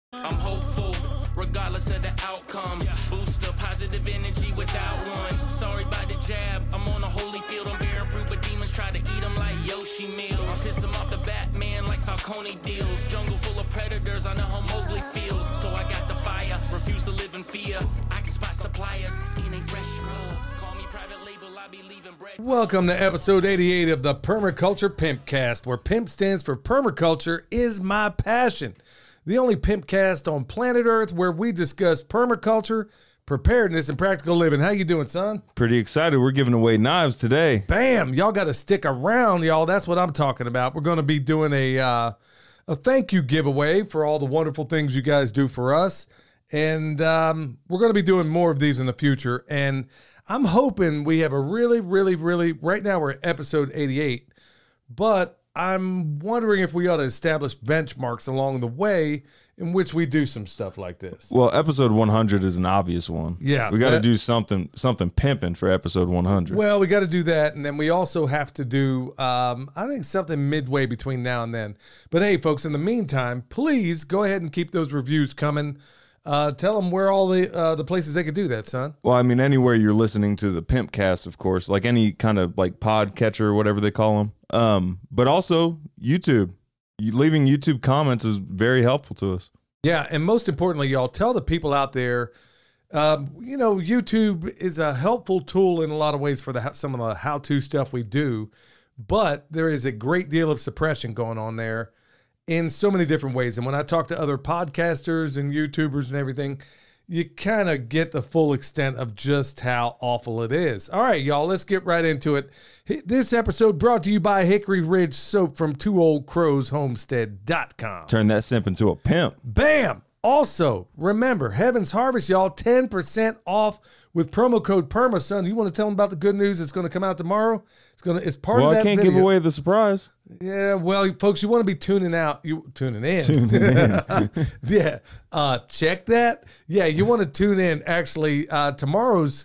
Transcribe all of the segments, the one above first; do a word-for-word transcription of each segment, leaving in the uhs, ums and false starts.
I'm hopeful, regardless of the outcome. Boost the positive energy without one. Sorry about the jab, I'm on a holy field. I'm bearing fruit, but demons try to eat them like Yoshi meals. I pissed them off the Batman like Falcone deals. Jungle full of predators, I know how Mowgli feels. So I got the fire, refuse to live in fear. I can spot suppliers, eating fresh scrubs. Call me private label, I be leaving bread. Welcome to episode eighty-eight of the Permaculture Pimpcast, where PIMP stands for Permaculture is my passion. The only Pimpcast on planet Earth where we discuss permaculture, preparedness, and practical living. How you doing, son? Pretty excited. We're giving away knives today. Bam! Y'all got to stick around, y'all. That's what I'm talking about. We're going to be doing a uh, a thank you giveaway for all the wonderful things you guys do for us. And um, we're going to be doing more of these in the future. And I'm hoping we have a really, really, really, right now we're at episode eighty-eight, but I'm wondering if we ought to establish benchmarks along the way in which we do some stuff like this. Well, episode one hundred is an obvious one. Yeah. We got to that- do something something pimping for episode one hundred. Well, we got to do that, and then we also have to do, um, I think, something midway between now and then. But hey, folks, in the meantime, please go ahead and keep those reviews coming. Uh, tell them where all the uh, the places they could do that, son. Well, I mean, anywhere you're listening to the Pimpcast, of course, like any kind of like pod catcher or whatever they call them. Um, but also YouTube. You, leaving YouTube comments is very helpful to us. Yeah, and most importantly, y'all, tell the people out there, um, you know, YouTube is a helpful tool in a lot of ways for the some of the how-to stuff we do, but there is a great deal of suppression going on there in so many different ways. And when I talk to other podcasters and YouTubers and everything, you kind of get the full extent of just how awful it is. All right, y'all, let's get right into it. This episode brought to you by Hickory Ridge Soap from two old crows homestead dot com. Turn that simp into a pimp. Bam! Also, remember, Heaven's Harvest, y'all, ten percent off with promo code PERMASON. You want to tell them about the good news that's going to come out tomorrow? It's going to. It's part Well, of that I can't video. give away the surprise. Yeah, well, folks, you want to be tuning out. You tuning in. Tuning in. Yeah. Uh, check that. Yeah, you want to tune in. Actually, uh, tomorrow's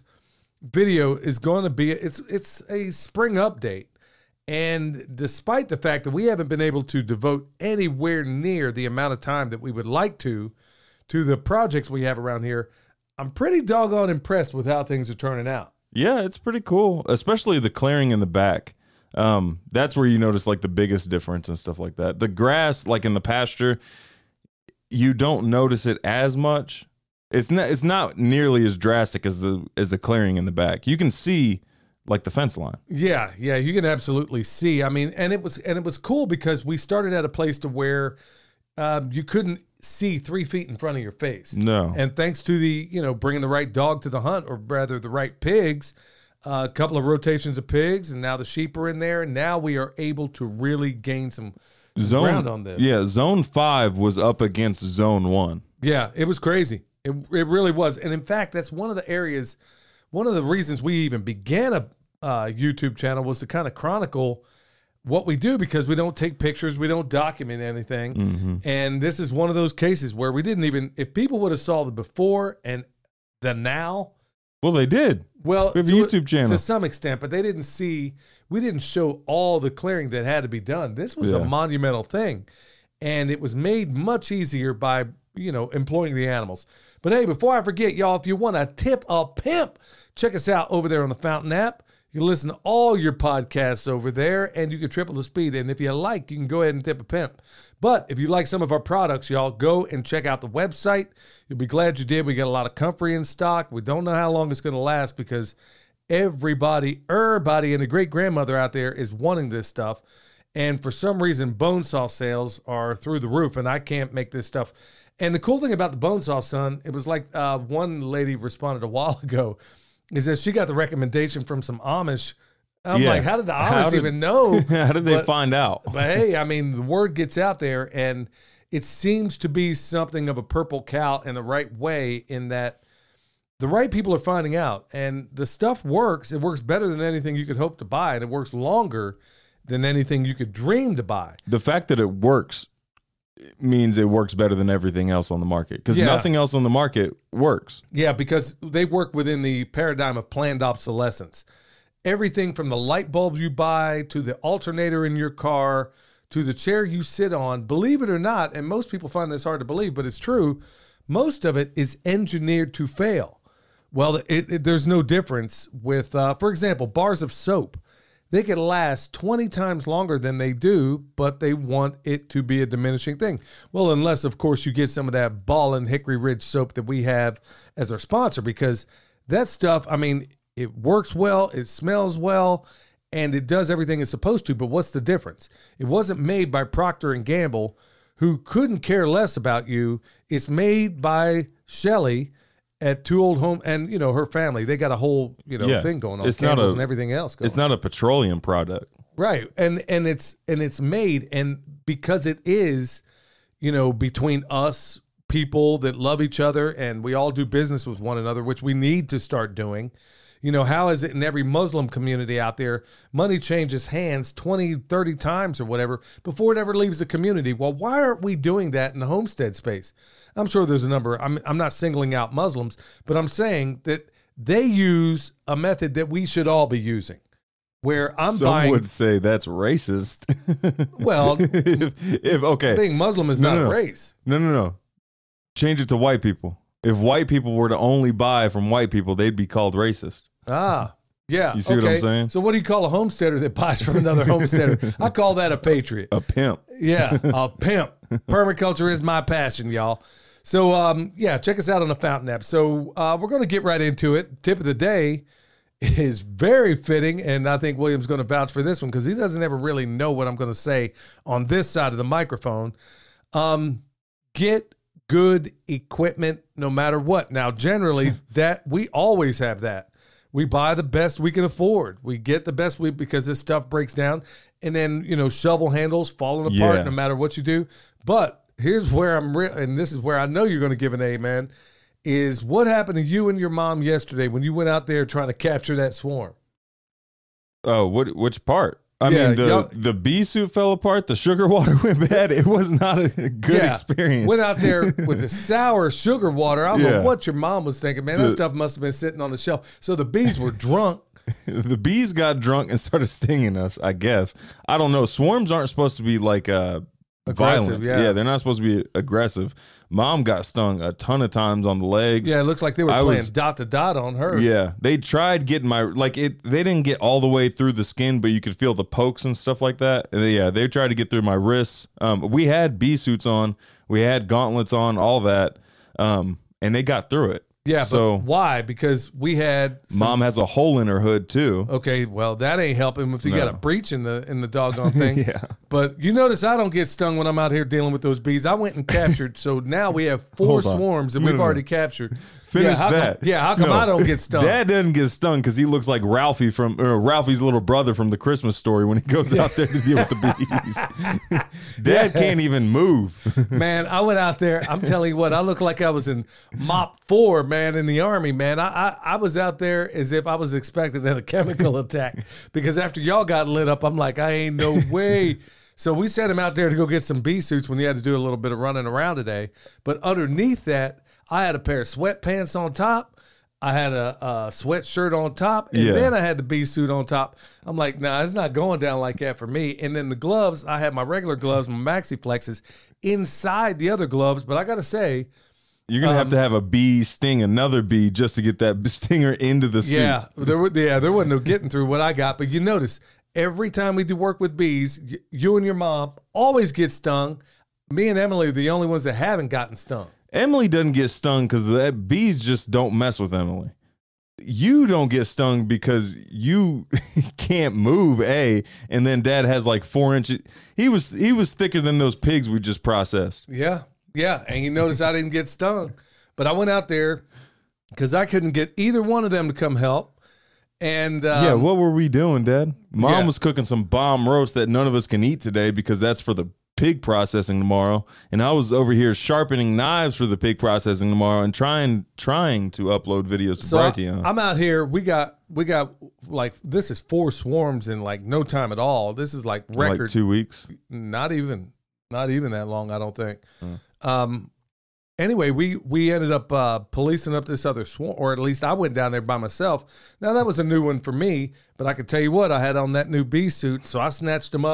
video is going to be it's it's a spring update. And despite the fact that we haven't been able to devote anywhere near the amount of time that we would like to to the projects we have around here, I'm pretty doggone impressed with how things are turning out. Yeah, it's pretty cool, especially the clearing in the back. Um, that's where you notice like the biggest difference and stuff like that. The grass, like in the pasture, you don't notice it as much. It's not it's not nearly as drastic as the as the clearing in the back. You can see like the fence line. Yeah, yeah, you can absolutely see. I mean, and it was and it was cool because we started at a place to where um, you couldn't see three feet in front of your face. No. And thanks to the, you know, bringing the right dog to the hunt, or rather the right pigs, uh, a couple of rotations of pigs, and now the sheep are in there, and now we are able to really gain some, some Zone, ground on this. Yeah, zone five was up against zone one. Yeah, it was crazy. It it really was. And in fact, that's one of the areas, one of the reasons we even began a uh, YouTube channel was to kind of chronicle what we do, because we don't take pictures, we don't document anything. Mm-hmm. And this is one of those cases where we didn't even, if people would have saw the before and the now, Well, they did. well, We have a to, YouTube channel. to some extent, but they didn't see, we didn't show all the clearing that had to be done. This was a Yeah. monumental thing, and it was made much easier by, you know, employing the animals. But hey, before I forget, y'all, if you want to tip a pimp, check us out over there on the Fountain app. You can listen to all your podcasts over there, and you can triple the speed. And if you like, you can go ahead and tip a pimp. But if you like some of our products, y'all, go and check out the website. You'll be glad you did. We got a lot of comfrey in stock. We don't know how long it's going to last, because everybody, everybody, and a great-grandmother out there is wanting this stuff. And for some reason, bone saw sales are through the roof, and I can't make this stuff. And the cool thing about the bone saw, son, it was like uh, one lady responded a while ago, is that she got the recommendation from some Amish. I'm Yeah. like, how did the Amish How did- even know? How did they But- find out? But hey, I mean, the word gets out there, and it seems to be something of a purple cow in the right way, in that the right people are finding out, and the stuff works. It works better than anything you could hope to buy, and it works longer than anything you could dream to buy. The fact that it works means it works better than everything else on the market, because Yeah. nothing else on the market works. Yeah, because they work within the paradigm of planned obsolescence. Everything from the light bulbs you buy to the alternator in your car to the chair you sit on, believe it or not, and most people find this hard to believe, but it's true, most of it is engineered to fail. Well, it, it, there's no difference with, uh, for example, bars of soap. They could last twenty times longer than they do, but they want it to be a diminishing thing. Well, unless, of course, you get some of that Ballin' Hickory Ridge soap that we have as our sponsor, because that stuff, I mean, it works well, it smells well, and it does everything it's supposed to. But what's the difference? It wasn't made by Procter and Gamble, who couldn't care less about you. It's made by Shelley at Two Old Home, and you know her family. They got a whole you know Yeah. thing going on. It's not candles a- and everything else. Going It's not a petroleum product. right, and and it's and it's made, and because it is, you know, between us people that love each other and we all do business with one another, which we need to start doing. You know, how is it in every Muslim community out there, money changes hands twenty, thirty times or whatever before it ever leaves the community? Well, why aren't we doing that in the homestead space? I'm sure there's a number. I'm, I'm not singling out Muslims, but I'm saying that they use a method that we should all be using, where I'm Some buying. would say that's racist. Well, if, if okay, being Muslim is No, not no, a no. race. no, no, no. Change it to white people. If white people were to only buy from white people, they'd be called racist. Ah, yeah. You see what I'm okay. saying? So what do you call a homesteader that buys from another homesteader? I call that a patriot. A pimp. Yeah, a pimp. Permaculture is my passion, y'all. So, um, yeah, check us out on the Fountain app. So uh, we're going to get right into it. Tip of the day is very fitting, and I think William's going to vouch for this one because he doesn't ever really know what I'm going to say on this side of the microphone. Um, get good equipment no matter what. Now, generally, that we always have that. We buy the best we can afford. We get the best we because this stuff breaks down. And then, you know, shovel handles falling apart Yeah. no matter what you do. But here's where I'm real, and this is where I know you're going to give an amen, is what happened to you and your mom yesterday when you went out there trying to capture that swarm? Oh, what? Which part? I Yeah, mean, the y'all- the bee suit fell apart. The sugar water went bad. It was not a good Yeah. experience. Went out there with the sour sugar water. I don't know Yeah. what your mom was thinking, man. That The- stuff must have been sitting on the shelf. So the bees were drunk. The bees got drunk and started stinging us. I guess I don't know. Swarms aren't supposed to be like uh, Aggressive, violent. yeah. they're not supposed to be aggressive. Mom got stung a ton of times on the legs. Yeah, it looks like they were I playing was- dot to dot on her. Yeah, they tried getting my like it. They didn't get all the way through the skin, but you could feel the pokes and stuff like that. And they, yeah, they tried to get through my wrists. Um, we had bee suits on, we had gauntlets on, all that, um, and they got through it. Yeah, So but why? Because we had some, mom has a hole in her hood too. okay, well, that ain't helping if you No. got a breach in the in the doggone thing. Yeah. But you notice I don't get stung when I'm out here dealing with those bees. I went and captured, so now we have four Hold on. swarms that No, we've no, no. already captured. Finish yeah, how that. Come, yeah, how come No. I don't get stung? Dad doesn't get stung because he looks like Ralphie from or Ralphie's little brother from the Christmas Story when he goes out there to deal with the bees. Dad can't even move. Man, I went out there. I'm telling you what, I look like I was in Mop Four, man, in the army, man. I, I I was out there as if I was expecting a chemical attack because after y'all got lit up, I'm like, I ain't no way. So we sent him out there to go get some bee suits when he had to do a little bit of running around today. But underneath that, I had a pair of sweatpants on top. I had a, a sweatshirt on top, and Yeah. then I had the bee suit on top. I'm like, nah, it's not going down like that for me. And then the gloves, I had my regular gloves, my Maxi Flexes, inside the other gloves. But I got to say, You're gonna have Um, to have a bee sting another bee just to get that stinger into the suit. yeah, there were, yeah, there wasn't no getting through what I got. But you notice every time we do work with bees, y- you and your mom always get stung. Me and Emily are the only ones that haven't gotten stung. Emily doesn't get stung because the bees just don't mess with Emily. You don't get stung because you can't move, A, and then Dad has like four inches. He was he was thicker than those pigs we just processed. Yeah, yeah. And you notice I didn't get stung. But I went out there because I couldn't get either one of them to come help. And um, Yeah, what were we doing, Dad? Mom yeah. was cooking some bomb roast that none of us can eat today because that's for the pig processing tomorrow. And I was over here sharpening knives for the pig processing tomorrow and trying trying to upload videos to so I, Brighteon. I'm out here. We got we got like this is four swarms in like no time at all. This is like record. Like two weeks. Not even not even that long, I don't think. Um anyway, we we ended up uh policing up this other swarm, or at least I went down there by myself. Now that was a new one for me, but I could tell you what, I had on that new bee suit, so I snatched them up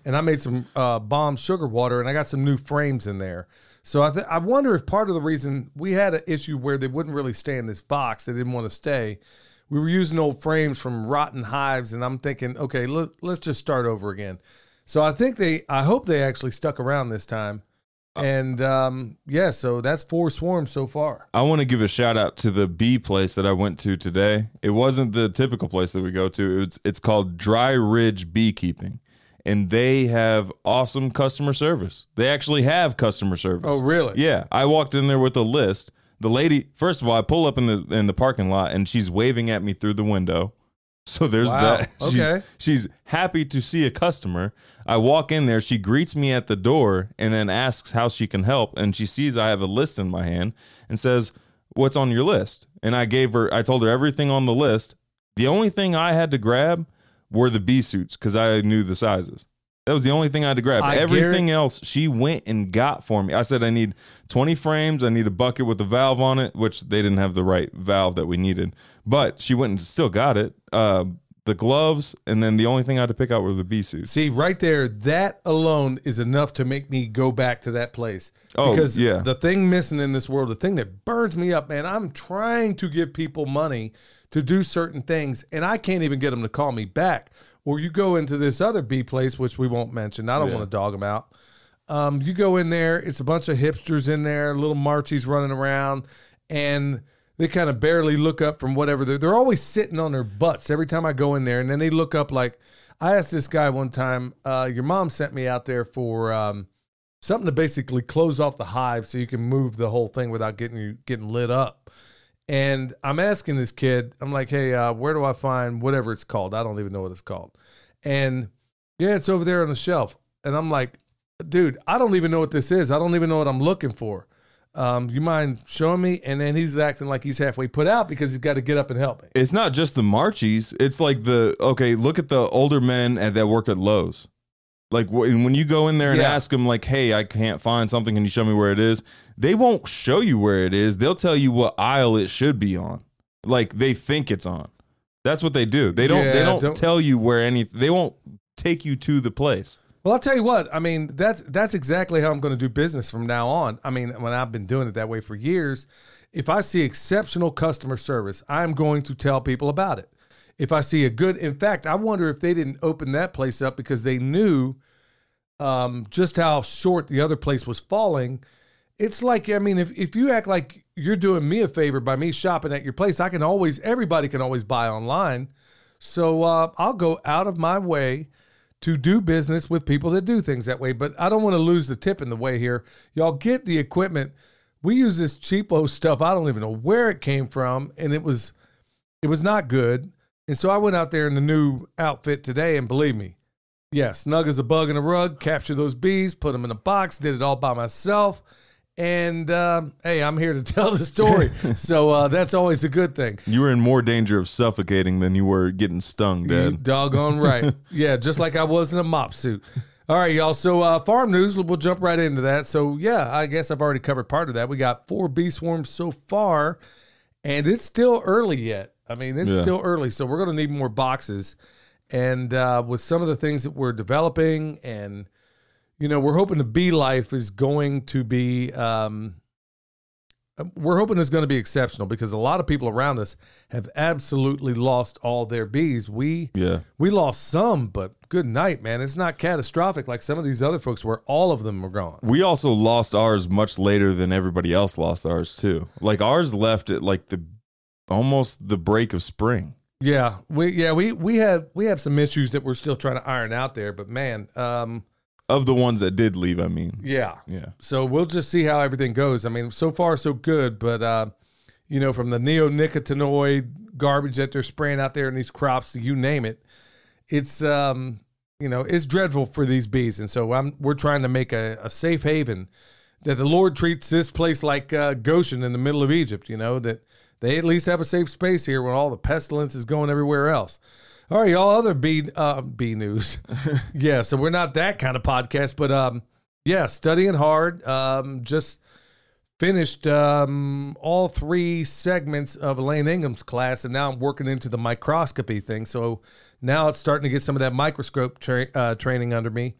and I made some uh, bomb sugar water, and I got some new frames in there. So I th- I wonder if part of the reason we had an issue where they wouldn't really stay in this box, they didn't want to stay. We were using old frames from rotten hives, and I'm thinking, okay, let, let's just start over again. So I think they, I hope they actually stuck around this time. And um, yeah, so that's four swarms so far. I want to give a shout out to the bee place that I went to today. It wasn't the typical place that we go to. It's it's called Dry Ridge Beekeeping, and they have awesome customer service. They actually have customer service. Oh, really? Yeah. I walked in there with a list. The lady, first of all, I pull up in the in the parking lot, and she's waving at me through the window. So there's Wow. that. She's, Okay. she's happy to see a customer. I walk in there. She greets me at the door and then asks how she can help. And she sees I have a list in my hand and says, "What's on your list?" And I gave her, I told her everything on the list. The only thing I had to grab were the bee suits because I knew the sizes. That was the only thing I had to grab. I Everything guarantee- else she went and got for me. I said, I need twenty frames. I need a bucket with a valve on it, which they didn't have the right valve that we needed. But she went and still got it. Uh, the gloves, and then the only thing I had to pick out were the bee suits. See, right there, that alone is enough to make me go back to that place. Oh, because yeah. the thing missing in this world, the thing that burns me up, man, I'm trying to give people money to do certain things, and I can't even get them to call me back. Or you go into this other bee place, which we won't mention. I don't Yeah. want to dog them out. Um, you go in there, it's a bunch of hipsters in there, little Marchies running around, and they kind of barely look up from whatever. They're, they're always sitting on their butts every time I go in there, and then they look up like, I asked this guy one time, uh, your mom sent me out there for um, something to basically close off the hive so you can move the whole thing without getting you getting lit up. And I'm asking this kid, I'm like, hey, uh, where do I find whatever it's called? I don't even know what it's called. And yeah, it's over there on the shelf. And I'm like, dude, I don't even know what this is. I don't even know what I'm looking for. Um, you mind showing me? And then he's acting like he's halfway put out because he's got to get up and help me. It's not just the Marchies. It's like the, okay, look at the older men at, that work at Lowe's. Like wh- when you go in there and Yeah. ask them like, hey, I can't find something. Can you show me where it is? They won't show you where it is. They'll tell you what aisle it should be on. Like they think it's on. That's what they do. They don't, Yeah, they don't, don't- tell you where any, they won't take you to the place. Well, I'll tell you what. I mean, that's that's exactly how I'm going to do business from now on. I mean, when I've been doing it that way for years, if I see exceptional customer service, I'm going to tell people about it. If I see a good, in fact, I wonder if they didn't open that place up because they knew um, just how short the other place was falling. It's like, I mean, if, if you act like you're doing me a favor by me shopping at your place, I can always, everybody can always buy online. So uh, I'll go out of my way to do business with people that do things that way. But I don't want to lose the tip in the way here. Y'all get the equipment. We use this cheapo stuff. I don't even know where it came from. And it was, it was not good. And so I went out there in the new outfit today, and believe me, yeah, snug as a bug in a rug, capture those bees, put them in a box, did it all by myself. And um, hey, I'm here to tell the story. so uh, that's always a good thing. You were in more danger of suffocating than you were getting stung, You Dad. doggone right. Yeah, just like I was in a mop suit. All right, y'all. So uh, farm news, we'll jump right into that. So yeah, I guess I've already covered part of that. We got four bee swarms so far, and it's still early yet. I mean, it's Yeah. still early, so we're going to need more boxes. And uh, with some of the things that we're developing, and you know, we're hoping the bee life is going to be. Um, we're hoping it's going to be exceptional because a lot of people around us have absolutely lost all their bees. We Yeah. we lost some, but good night, man. It's not catastrophic like some of these other folks where all of them are gone. We also lost ours much later than everybody else lost ours too. Like ours left at like the almost the break of spring. Yeah, we yeah we we had we have some issues that we're still trying to iron out there, but man, um, Of the ones that did leave, I mean. yeah. Yeah. So we'll just see how everything goes. I mean, so far so good, but uh, you know, from the neonicotinoid garbage that they're spraying out there in these crops, you name it, it's um, you know, it's dreadful for these bees. And so I'm we're trying to make a, a safe haven that the Lord treats this place like uh, Goshen in the middle of Egypt. You know, that they at least have a safe space here when all the pestilence is going everywhere else. All right, y'all, other bee, uh, bee news. Yeah, so we're not that kind of podcast, but um, yeah, studying hard. Um, just finished um, all three segments of Elaine Ingham's class, and now I'm working into the microscopy thing. So now it's starting to get some of that microscope tra- uh, training under me.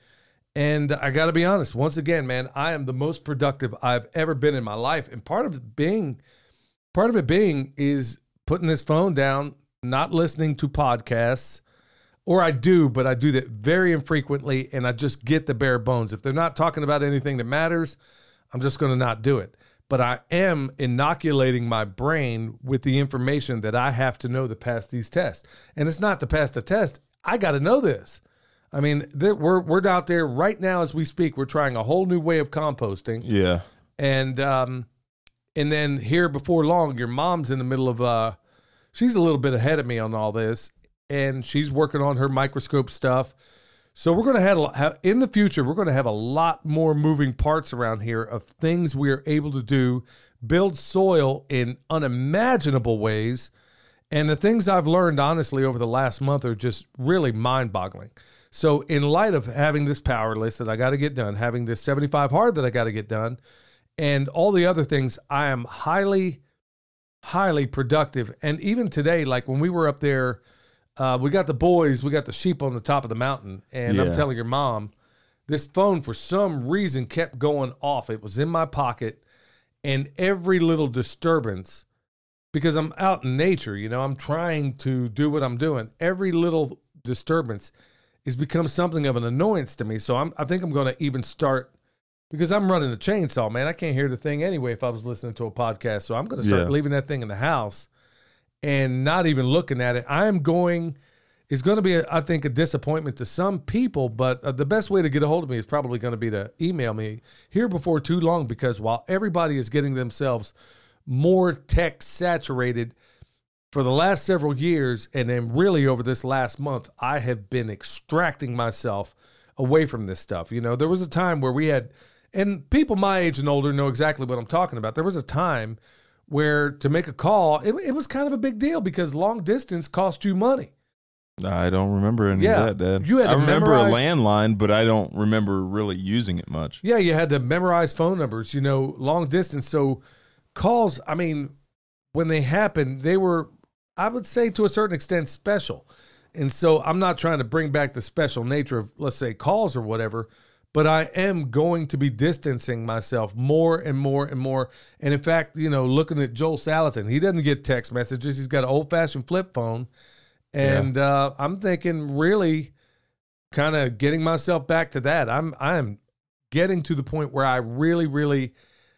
And I got to be honest, once again, man, I am the most productive I've ever been in my life. And part of it being, part of it being is putting this phone down, not listening to podcasts, or I do, but I do that very infrequently, and I just get the bare bones. If they're not talking about anything that matters, I'm just going to not do it. But I am inoculating my brain with the information that I have to know to pass these tests. And it's not to pass the test. I got to know this. I mean, th- we're we're out there right now as we speak. We're trying a whole new way of composting. Yeah. And um, and then here before long, your mom's in the middle of, uh, she's a little bit ahead of me on all this. And she's working on her microscope stuff. So we're going to have, have, in the future, we're going to have a lot more moving parts around here of things we are able to do, build soil in unimaginable ways. And the things I've learned, honestly, over the last month are just really mind-boggling. So in light of having this power list that I got to get done, having this seventy-five hard that I got to get done, and all the other things, I am highly, highly productive. And even today, like when we were up there, Uh, we got the boys, we got the sheep on the top of the mountain, and Yeah. I'm telling your mom, this phone for some reason kept going off. It was in my pocket, and every little disturbance, because I'm out in nature, you know, I'm trying to do what I'm doing. Every little disturbance has become something of an annoyance to me. So I'm, I think I'm going to even start, because I'm running a chainsaw, man. I can't hear the thing anyway if I was listening to a podcast. So I'm going to start Yeah. leaving that thing in the house and not even looking at it. I'm going, it's going to be, a, I think, a disappointment to some people, but uh, the best way to get a hold of me is probably going to be to email me here before too long, because while everybody is getting themselves more tech saturated for the last several years, and then really over this last month, I have been extracting myself away from this stuff. You know, there was a time where we had, and people my age and older know exactly what I'm talking about. There was a time where to make a call, it, it was kind of a big deal because long distance cost you money. I don't remember any Yeah, of that, Dad. you had to I remember memorize- a landline, but I don't remember really using it much. Yeah, you had to memorize phone numbers, you know, long distance. So calls, I mean, when they happened, they were, I would say to a certain extent, special. And so I'm not trying to bring back the special nature of, let's say, calls or whatever, but I am going to be distancing myself more and more and more. And in fact, you know, looking at Joel Salatin, he doesn't get text messages. He's got an old-fashioned flip phone. And yeah. uh, I'm thinking really kind of getting myself back to that. I'm I'm getting to the point where I really, really,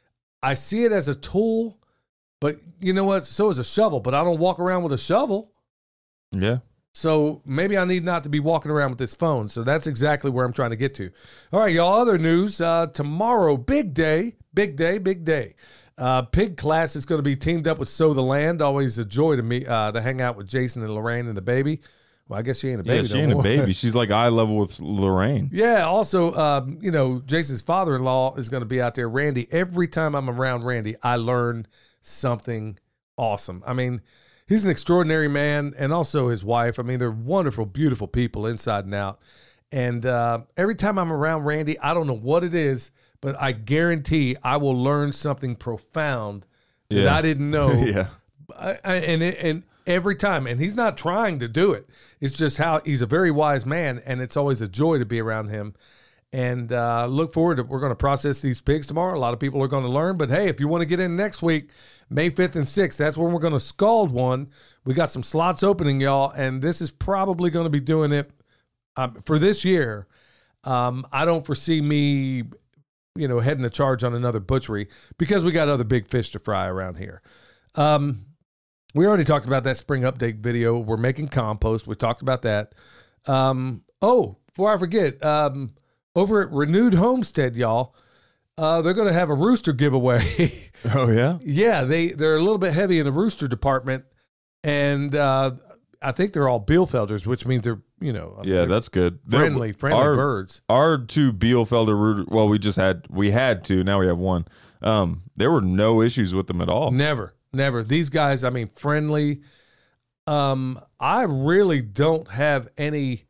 I see it as a tool, but you know what? So is a shovel, but I don't walk around with a shovel. Yeah. So maybe I need not to be walking around with this phone. So that's exactly where I'm trying to get to. All right, y'all, other news. Uh, tomorrow, big day, big day, big day. Uh, Pig Class is going to be teamed up with Sow the Land. Always a joy to me uh, to hang out with Jason and Lorraine and the baby. Well, I guess she ain't a baby Yeah, she no ain't more. a baby. She's like eye level with Lorraine. Yeah, also, um, you know, Jason's father-in-law is going to be out there. Randy, every time I'm around Randy, I learn something awesome. I mean, he's an extraordinary man, and also his wife. I mean, they're wonderful, beautiful people inside and out. And uh, every time I'm around Randy, I don't know what it is, but I guarantee I will learn something profound that Yeah. I didn't know. Yeah. I, I, and it, and every time, and he's not trying to do it. It's just how he's a very wise man, and it's always a joy to be around him. And uh, look forward to, we're going to process these pigs tomorrow. A lot of people are going to learn, but hey, if you want to get in next week, May fifth and sixth, that's when we're going to scald one. We got some slots opening, y'all, and this is probably going to be doing it um, for this year. Um, I don't foresee me, you know, heading a charge on another butchery because we got other big fish to fry around here. Um, we already talked about that spring update video. We're making compost. We talked about that. Um, oh, before I forget, um, over at Renewed Homestead, y'all, uh, they're going to have a rooster giveaway. Oh, yeah? Yeah, they, they're a little bit heavy in the rooster department. And uh, I think they're all Bielefelders, which means they're, you know, I mean, Yeah, they're that's good. They're- friendly, friendly our, birds. Our two Bielefelder root, well, we just had, we had two, now we have one. Um, there were no issues with them at all. Never, never. These guys, I mean, friendly. Um, I really don't have any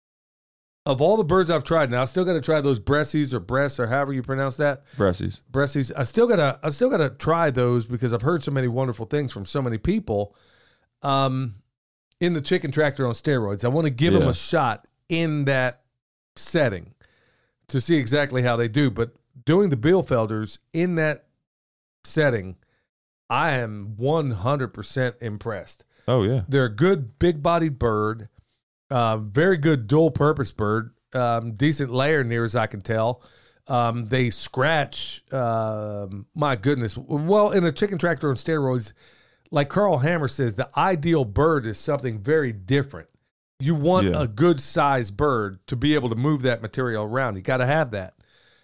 of all the birds I've tried. Now I still got to try those Bressies or breasts or however you pronounce that. Bressies. Bressies. I still gotta, I still gotta try those because I've heard so many wonderful things from so many people. Um, in the chicken tractor on steroids, I want to give them Yeah. a shot in that setting. to see exactly how they do. But doing the Bielefelders in that setting, I am one hundred percent impressed. Oh, yeah. They're a good big-bodied bird, uh, very good dual-purpose bird, um, decent layer near as I can tell. Um, they scratch, um, my goodness. Well, in a chicken tractor on steroids, like Carl Hammer says, the ideal bird is something very different. You want Yeah. a good-sized bird to be able to move that material around. You got to have that.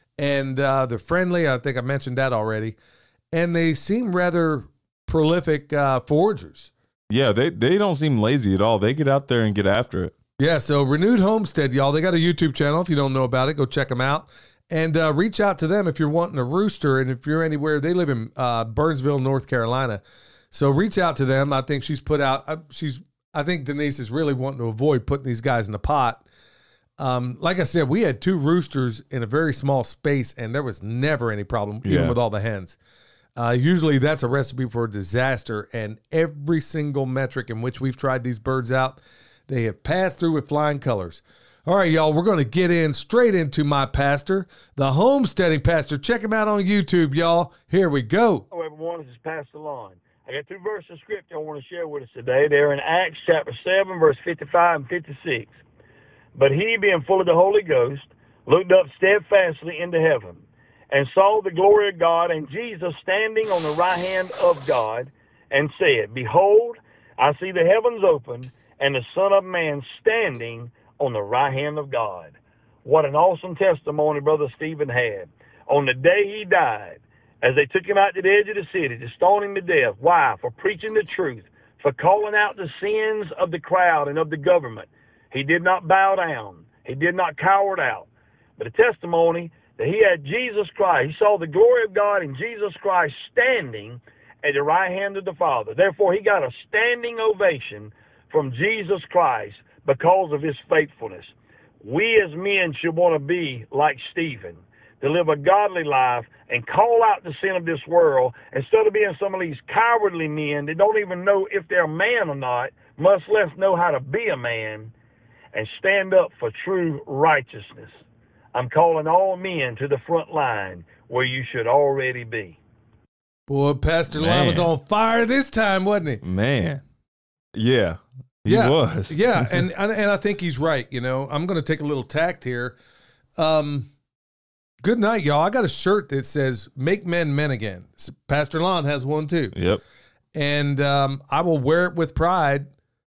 And uh, they're friendly. I think I mentioned that already. And they seem rather prolific uh, foragers. Yeah, they, they don't seem lazy at all. They get out there and get after it. Yeah, so Renewed Homestead, y'all, they got a YouTube channel. If you don't know about it, go check them out. And uh, reach out to them if you're wanting a rooster. And if you're anywhere, they live in uh, Burnsville, North Carolina. So reach out to them. I think she's put out, uh, she's, I think Denise is really wanting to avoid putting these guys in the pot. Um, like I said, we had two roosters in a very small space, and there was never any problem, even Yeah. with all the hens. Uh, usually that's a recipe for a disaster, and every single metric in which we've tried these birds out, they have passed through with flying colors. All right, y'all, we're going to get in straight into my pastor, the homesteading pastor. Check him out on YouTube, y'all. Here we go. Hello, everyone. This is Pastor Lon. I got two verses of scripture I want to share with us today. They're in Acts chapter seven, verse fifty-five and fifty-six. But he, being full of the Holy Ghost, looked up steadfastly into heaven, and saw the glory of God, and Jesus standing on the right hand of God, and said, Behold, I see the heavens open, and the Son of Man standing on the right hand of God. What an awesome testimony Brother Stephen had. On the day he died, as they took him out to the edge of the city to stone him to death. Why? For preaching the truth, for calling out the sins of the crowd and of the government. He did not bow down. He did not cower out. But a testimony that he had Jesus Christ. He saw the glory of God in Jesus Christ standing at the right hand of the Father. Therefore, he got a standing ovation from Jesus Christ because of his faithfulness. We as men should want to be like Stephen, to live a godly life and call out the sin of this world instead of being some of these cowardly men that don't even know if they're a man or not, much less know how to be a man, and stand up for true righteousness. I'm calling all men to the front line where you should already be. Boy, Pastor Lon Man. was on fire this time, wasn't he? Man. Yeah. He yeah, was. yeah, and and I think he's right. You know, I'm going to take a little tact here. Um, good night, y'all. I got a shirt that says "Make Men Men Again." Pastor Lon has one too. Yep. And um, I will wear it with pride,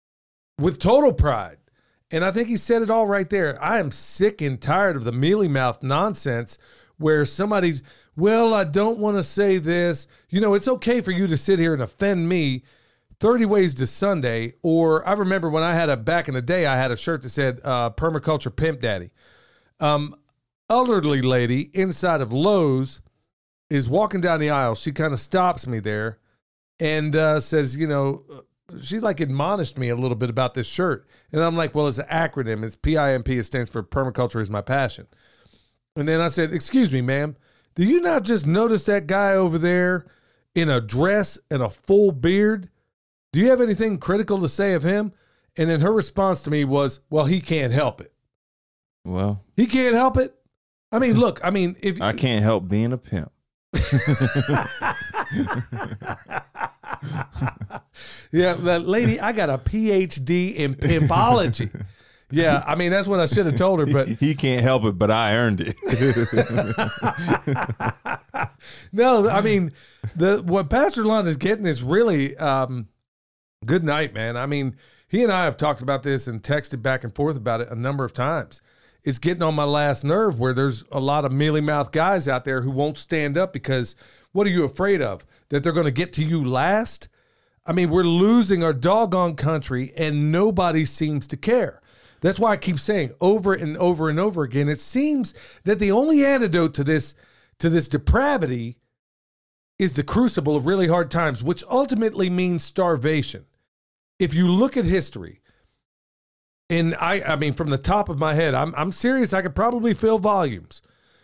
with total pride. And I think he said it all right there. I am sick and tired of the mealy mouth nonsense where somebody's, well, I don't want to say this. You know, it's okay for you to sit here and offend me thirty ways to Sunday. Or I remember when I had a, back in the day, I had a shirt that said uh, Permaculture Pimp Daddy. Um, elderly lady inside of Lowe's is walking down the aisle. She kind of stops me there and uh, says, you know, she like admonished me a little bit about this shirt. And I'm like, well, it's an acronym. It's P I M P. It stands for Permaculture is My Passion. And then I said, excuse me, ma'am, do you not just notice that guy over there in a dress and a full beard? Do you have anything critical to say of him? And then her response to me was, well, he can't help it. Well, He can't help it. I mean, look, I mean, if I can't help being a pimp. Yeah, that lady, I got a P H D in pimpology. Yeah, I mean, that's what I should have told her, but He can't help it, but I earned it. no, I mean, the what Pastor Lund is getting is really um, good night, man. I mean, he and I have talked about this and texted back and forth about it a number of times. It's getting on my last nerve where there's a lot of mealy-mouthed guys out there who won't stand up because what are you afraid of? That they're going to get to you last? I mean, we're losing our doggone country and nobody seems to care. That's why I keep saying over and over and over again, it seems that the only antidote to this, to this depravity is the crucible of really hard times, which ultimately means starvation. If you look at history, and I, I mean, from the top of my head, I'm, I'm serious. I could probably fill volumes.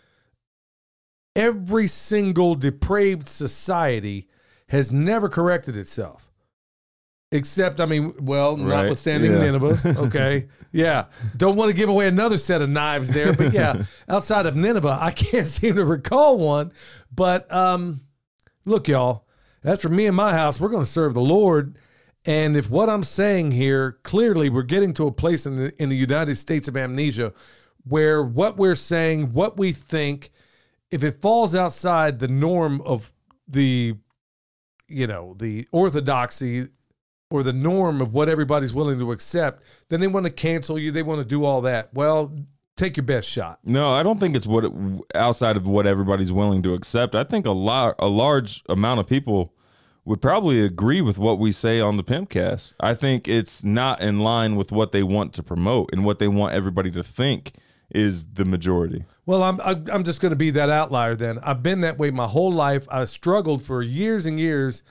Every single depraved society has never corrected itself. Except, I mean, well, Right, notwithstanding yeah. Nineveh. Okay. Yeah. Don't want to give away another set of knives there. But yeah, outside of Nineveh, I can't seem to recall one. But um, look, y'all, as for me and my house, we're going to serve the Lord. And if what I'm saying here, clearly we're getting to a place in the, in the United States of amnesia where what we're saying, what we think, if it falls outside the norm of the, you know, the orthodoxy or the norm of what everybody's willing to accept, then they want to cancel you. They want to do all that. Well, take your best shot. No, I don't think it's what it, outside of what everybody's willing to accept. I think a lot, a large amount of people would probably agree with what we say on the Pimpcast. I think it's not in line with what they want to promote and what they want everybody to think is the majority. Well, I'm I'm just going to be that outlier then. I've been that way my whole life. I struggled for years and years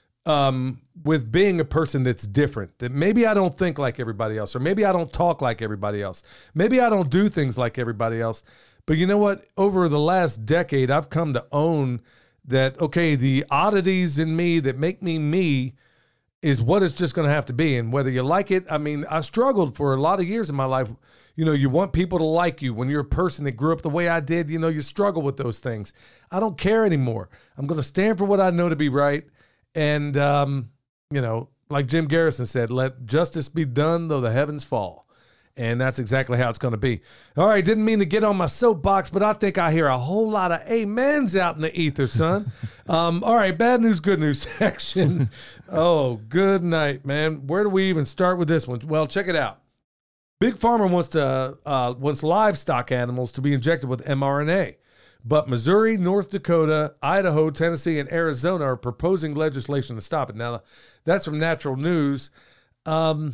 um, with being a person that's different, that maybe I don't think like everybody else, or maybe I don't talk like everybody else. Maybe I don't do things like everybody else. But you know what? Over the last decade, I've come to own that, okay, the oddities in me that make me me is what it's just going to have to be. And whether you like it, I mean, I struggled for a lot of years in my life. You know, you want people to like you. When you're a person that grew up the way I did, you know, you struggle with those things. I don't care anymore. I'm going to stand for what I know to be right. And, um, you know, like Jim Garrison said, let justice be done though the heavens fall. And that's exactly how it's going to be. All right, didn't mean to get on my soapbox, but I think I hear a whole lot of amens out in the ether, son. um, all right, bad news, good news section. Oh, good night, man. Where do we even start with this one? Well, check it out. Big Pharma wants to uh, wants livestock animals to be injected with mRNA, but Missouri, North Dakota, Idaho, Tennessee, and Arizona are proposing legislation to stop it. Now, that's from Natural News. Um,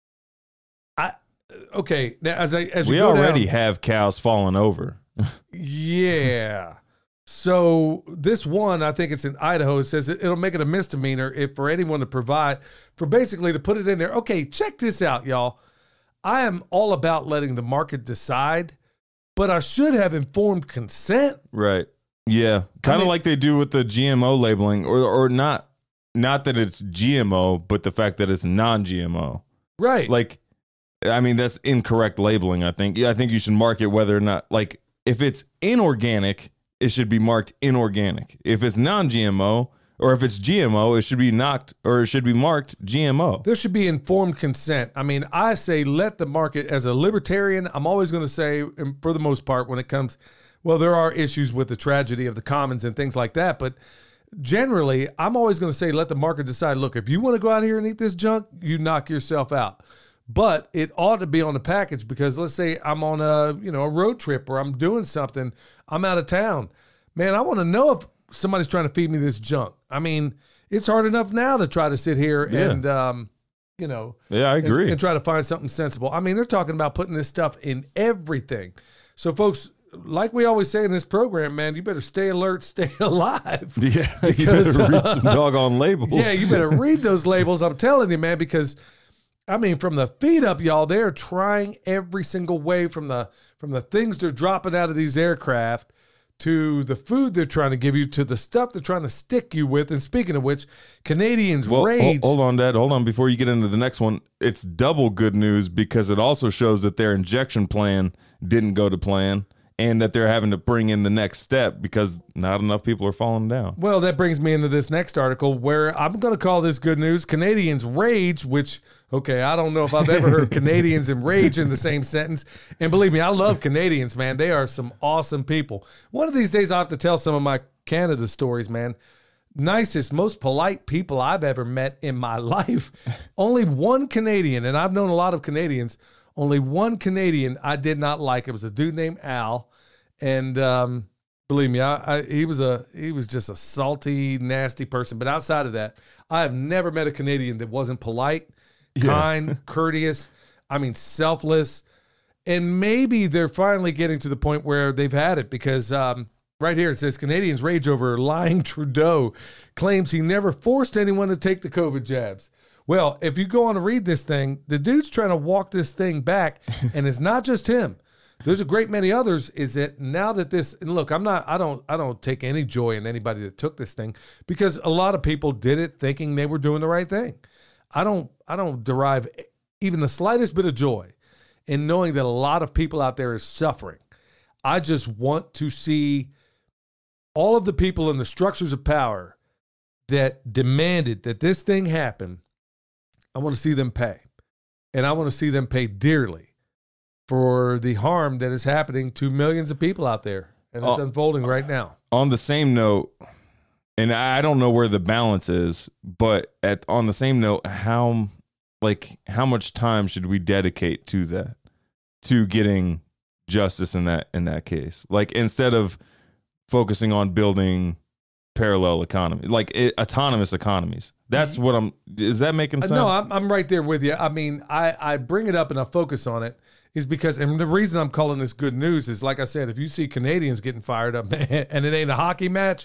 I okay. Now, as I as you we go already down, have cows falling over. yeah. So this one, I think it's in Idaho. It says it, it'll make it a misdemeanor if for anyone to provide for basically to put it in there. Okay, check this out, y'all. I am all about letting the market decide, but I should have informed consent. Right. Yeah. Kind of mean- like they do with the G M O labeling, or or not not that it's G M O, but the fact that it's non-G M O. Right. Like, I mean, that's incorrect labeling, I think. Yeah, I think you should mark it whether or not, like, if it's inorganic, it should be marked inorganic. If it's non-G M O, or if it's G M O, it should be knocked, or it should be marked G M O. There should be informed consent. I mean, I say let the market, as a libertarian, I'm always going to say, and for the most part, when it comes, well, there are issues with the tragedy of the commons and things like that, but generally, I'm always going to say let the market decide. Look, if you want to go out here and eat this junk, you knock yourself out. But it ought to be on the package, because let's say I'm on a, you know, a road trip, or I'm doing something, I'm out of town. Man, I want to know if somebody's trying to feed me this junk. I mean, it's hard enough now to try to sit here Yeah. and, um, you know, Yeah, I and- agree. And, try to find something sensible. I mean, they're talking about putting this stuff in everything. So, folks, like we always say in this program, man, you better stay alert, stay alive. Yeah, you Because, better read uh, some doggone labels. Yeah, you better read those labels. I'm telling you, man, because I mean, from the feet up, y'all, they're trying every single way, from the from the things they're dropping out of these aircraft to the food they're trying to give you to the stuff they're trying to stick you with. And speaking of which, Canadians Well, rage. Hold, hold on, Dad. Hold on. Before you get into the next one, it's double good news, because it also shows that their injection plan didn't go to plan, and that they're having to bring in the next step because not enough people are falling down. Well, that brings me into this next article, where I'm going to call this good news. Canadians rage, which, okay, I don't know if I've ever heard Canadians and rage in the same sentence. And believe me, I love Canadians, man. They are some awesome people. One of these days, I'll have to tell some of my Canada stories, man. Nicest, most polite people I've ever met in my life. Only one Canadian, and I've known a lot of Canadians, only one Canadian I did not like. It was a dude named Al. And um, believe me, I, I, he was a he was just a salty, nasty person. But outside of that, I have never met a Canadian that wasn't polite, kind, courteous. I mean, selfless. And maybe they're finally getting to the point where they've had it, because um, right here it says Canadians rage over lying Trudeau claims he never forced anyone to take the COVID jabs. Well, if you go on to read this thing, the dude's trying to walk this thing back, and it's not just him. There's a great many others. Is that now that this, and look, I'm not, I don't, I don't take any joy in anybody that took this thing, because a lot of people did it thinking they were doing the right thing. I don't I don't derive even the slightest bit of joy in knowing that a lot of people out there is suffering. I just want to see all of the people in the structures of power that demanded that this thing happen. I want to see them pay. And I want to see them pay dearly for the harm that is happening to millions of people out there. And it's uh, unfolding right now. On the same note, and I don't know where the balance is, but at on the same note, how like how much time should we dedicate to that, to getting justice in that in that case? Like, instead of focusing on building parallel economy, like it, autonomous economies. That's what I'm. Is that making sense? No, I'm, I'm right there with you. I mean, I, I bring it up and I focus on it is because, and the reason I'm calling this good news is, like I said, if you see Canadians getting fired up and it ain't a hockey match,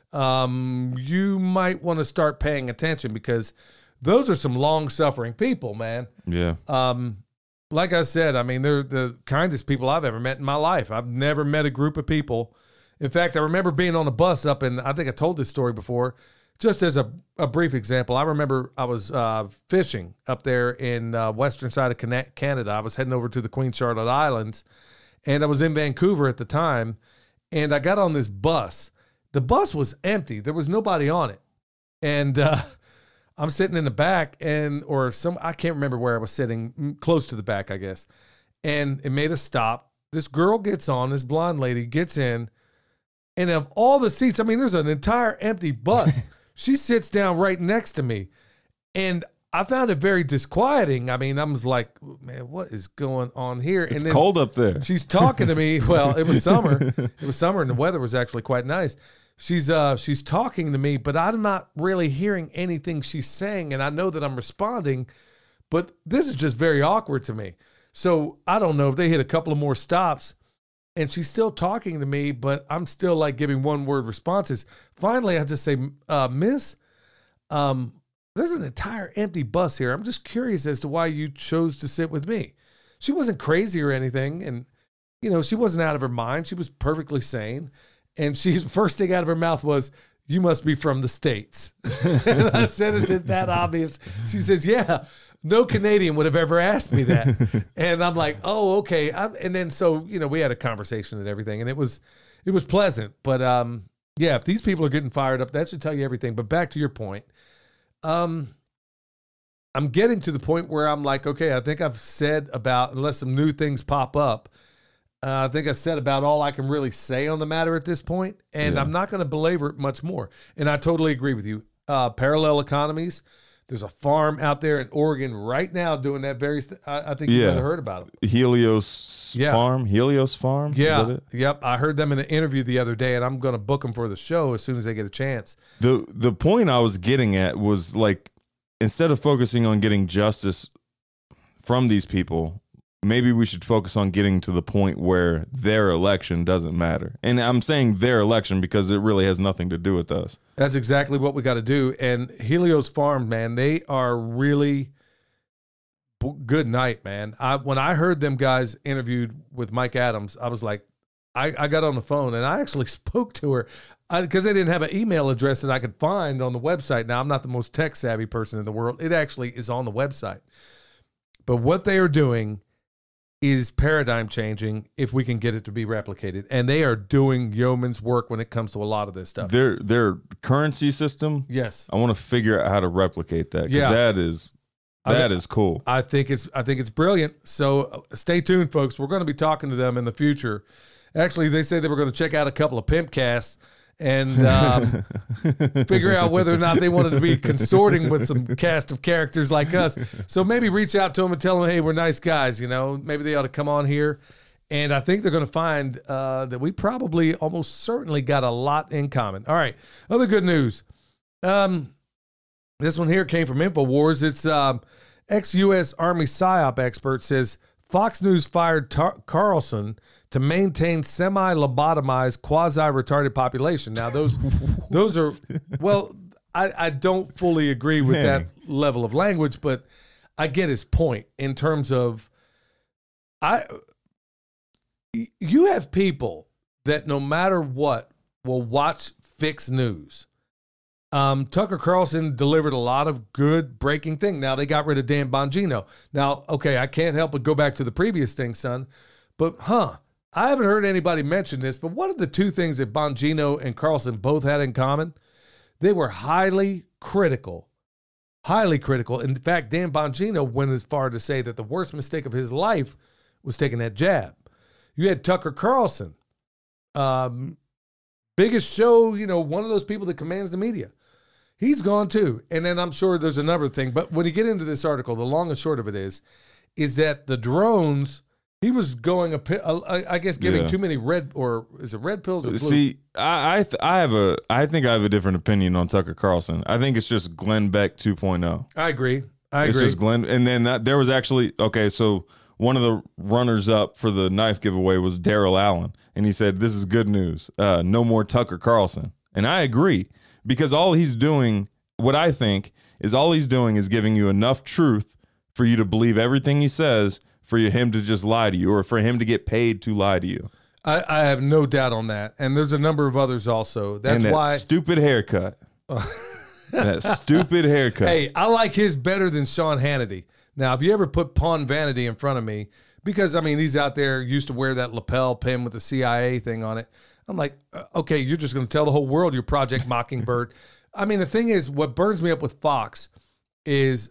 um, you might want to start paying attention, because those are some long suffering people, man. Yeah. Um, like I said, I mean, they're the kindest people I've ever met in my life. I've never met a group of people. In fact, I remember being on a bus up in, I think I told this story before, just as a, a brief example. I remember I was uh, fishing up there in uh, western side of Canada. I was heading over to the Queen Charlotte Islands, and I was in Vancouver at the time, and I got on this bus. The bus was empty. There was nobody on it. And uh, I'm sitting in the back, and or some I can't remember where I was sitting, close to the back, I guess. And it made a stop. This girl gets on, this blonde lady gets in, and of all the seats, I mean, there's an entire empty bus. She sits down right next to me, and I found it very disquieting. I mean, I was like, man, what is going on here? It's and then cold up there. She's talking to me. Well, it was summer. It was summer, and the weather was actually quite nice. She's uh, she's talking to me, but I'm not really hearing anything she's saying, and I know that I'm responding, but this is just very awkward to me. So I don't know if they hit a couple of more stops, and she's still talking to me, but I'm still like giving one word responses. Finally, I just say, uh, Miss, um, there's an entire empty bus here. I'm just curious as to why you chose to sit with me. She wasn't crazy or anything. And, you know, she wasn't out of her mind. She was perfectly sane. And she, first thing out of her mouth was, you must be from the States. And I said, is it that obvious? She says, yeah. No Canadian would have ever asked me that. And I'm like, oh, okay. I'm, and then, so, you know, we had a conversation and everything, and it was, it was pleasant. But, um, yeah, if these people are getting fired up, that should tell you everything. But back to your point, um, I'm getting to the point where I'm like, okay, I think I've said about, unless some new things pop up, uh, I think I said about all I can really say on the matter at this point. And yeah. I'm not going to belabor it much more. And I totally agree with you. Uh, parallel economies. There's a farm out there in Oregon right now doing that very. St- I, I think you yeah. might have heard about it. Helios yeah. Farm. Helios Farm. Yeah. Is that it? Yep. I heard them in an interview the other day, and I'm going to book them for the show as soon as they get a chance. The The point I was getting at was, like, instead of focusing on getting justice from these people, maybe we should focus on getting to the point where their election doesn't matter. And I'm saying their election because it really has nothing to do with us. That's exactly what we got to do. And Helios Farm, man, they are really good night, man. I when I heard them guys interviewed with Mike Adams, I was like, I, I got on the phone and I actually spoke to her because they didn't have an email address that I could find on the website. Now, I'm not the most tech savvy person in the world. It actually is on the website. But what they are doing is paradigm changing if we can get it to be replicated. And they are doing yeoman's work when it comes to a lot of this stuff. Their their currency system, yes. I want to figure out how to replicate that, because yeah. that is that I, is cool. I think it's I think it's brilliant. So uh, stay tuned, folks. We're going to be talking to them in the future. Actually, they said they were going to check out a couple of pimp casts and um, figure out whether or not they wanted to be consorting with some cast of characters like us. So maybe reach out to them and tell them, hey, we're nice guys, you know, maybe they ought to come on here. And I think they're going to find uh, that we probably almost certainly got a lot in common. All right. Other good news. Um, this one here came from InfoWars. It's um, ex-U S Army PSYOP expert says Fox News fired Tar- Carlson to maintain semi-lobotomized, quasi-retarded population. Now, those those are, well, I, I don't fully agree with that level of language, but I get his point in terms of, I. you have people that no matter what will watch fixed news Um, Tucker Carlson delivered a lot of good breaking thing. Now they got rid of Dan Bongino. Now, okay, I can't help but go back to the previous thing, son. But, huh, I haven't heard anybody mention this, but one of the two things that Bongino and Carlson both had in common, they were highly critical, highly critical. In fact, Dan Bongino went as far to say that the worst mistake of his life was taking that jab. You had Tucker Carlson, um, biggest show, you know, one of those people that commands the media. He's gone too. And then I'm sure there's another thing. But when you get into this article, the long and short of it is, is that the drones, he was going, a, a, I guess, giving Yeah. too many red, or is it red pills or blue? See, I I, th- I have a I think I have a different opinion on Tucker Carlson. I think it's just Glenn Beck two point oh. I agree. I It's agree. just Glenn, and then that, there was actually okay. So one of the runners up for the knife giveaway was Daryl Allen, and he said, "This is good news. Uh, no more Tucker Carlson." And I agree, because all he's doing, what I think is all he's doing is giving you enough truth for you to believe everything he says, for you, him to just lie to you, or for him to get paid to lie to you. I, I have no doubt on that. And there's a number of others also. That's and that why. stupid haircut. That stupid haircut. Hey, I like his better than Sean Hannity. Now, if you ever put Pawn Vanity in front of me, because, I mean, he's out there, used to wear that lapel pin with the C I A thing on it. I'm like, uh, okay, you're just going to tell the whole world you're Project Mockingbird. I mean, the thing is, what burns me up with Fox is,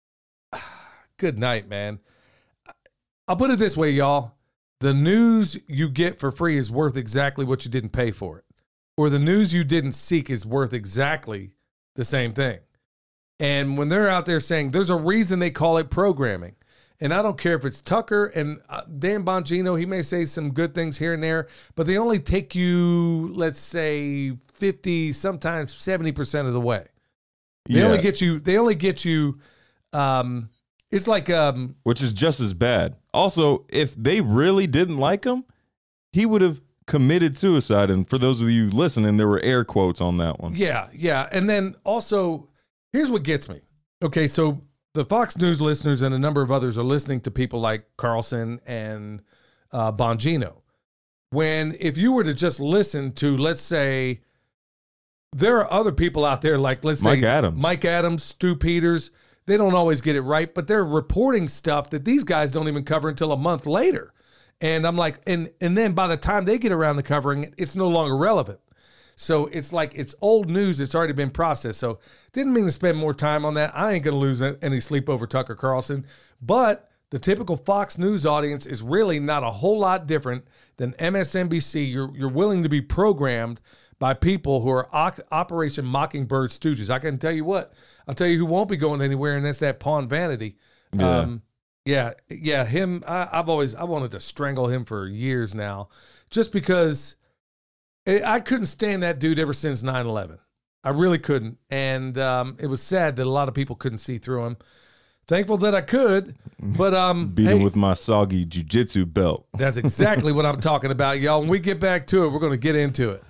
good night, man. I'll put it this way, y'all. The news you get for free is worth exactly what you didn't pay for it. Or the news you didn't seek is worth exactly the same thing. And when they're out there saying there's a reason they call it programming, and I don't care if it's Tucker and uh, Dan Bongino, he may say some good things here and there, but they only take you, let's say, fifty, sometimes seventy percent of the way. They Yeah. only get you, they only get you, um, it's like, um, Which is just as bad. Also, if they really didn't like him, he would have committed suicide. And for those of you listening, there were air quotes on that one. yeah, yeah. And then also, here's what gets me. Okay, so the Fox News listeners and a number of others are listening to people like Carlson and uh, Bongino. When, if you were to just listen to, let's say, there are other people out there like, let's Mike say, Adams. Mike Adams, Stu Peters. They don't always get it right, but they're reporting stuff that these guys don't even cover until a month later. And I'm like, and and then by the time they get around to covering it, it's no longer relevant. So it's like, it's old news. It's already been processed. So didn't mean to spend more time on that. I ain't going to lose any sleep over Tucker Carlson. But the typical Fox News audience is really not a whole lot different than M S N B C. You're, you're willing to be programmed by people who are o- Operation Mockingbird stooges. I can tell you what, I'll tell you who won't be going anywhere, and that's that Pawn Vanity. Yeah. Um, yeah, yeah, him, I, I've always, I wanted to strangle him for years now, just because I I couldn't stand that dude ever since nine eleven. I really couldn't. And um, it was sad that a lot of people couldn't see through him. Thankful that I could, but um, Beat hey, him with my soggy jiu-jitsu belt. that's exactly what I'm talking about, y'all. When we get back to it, we're going to get into it.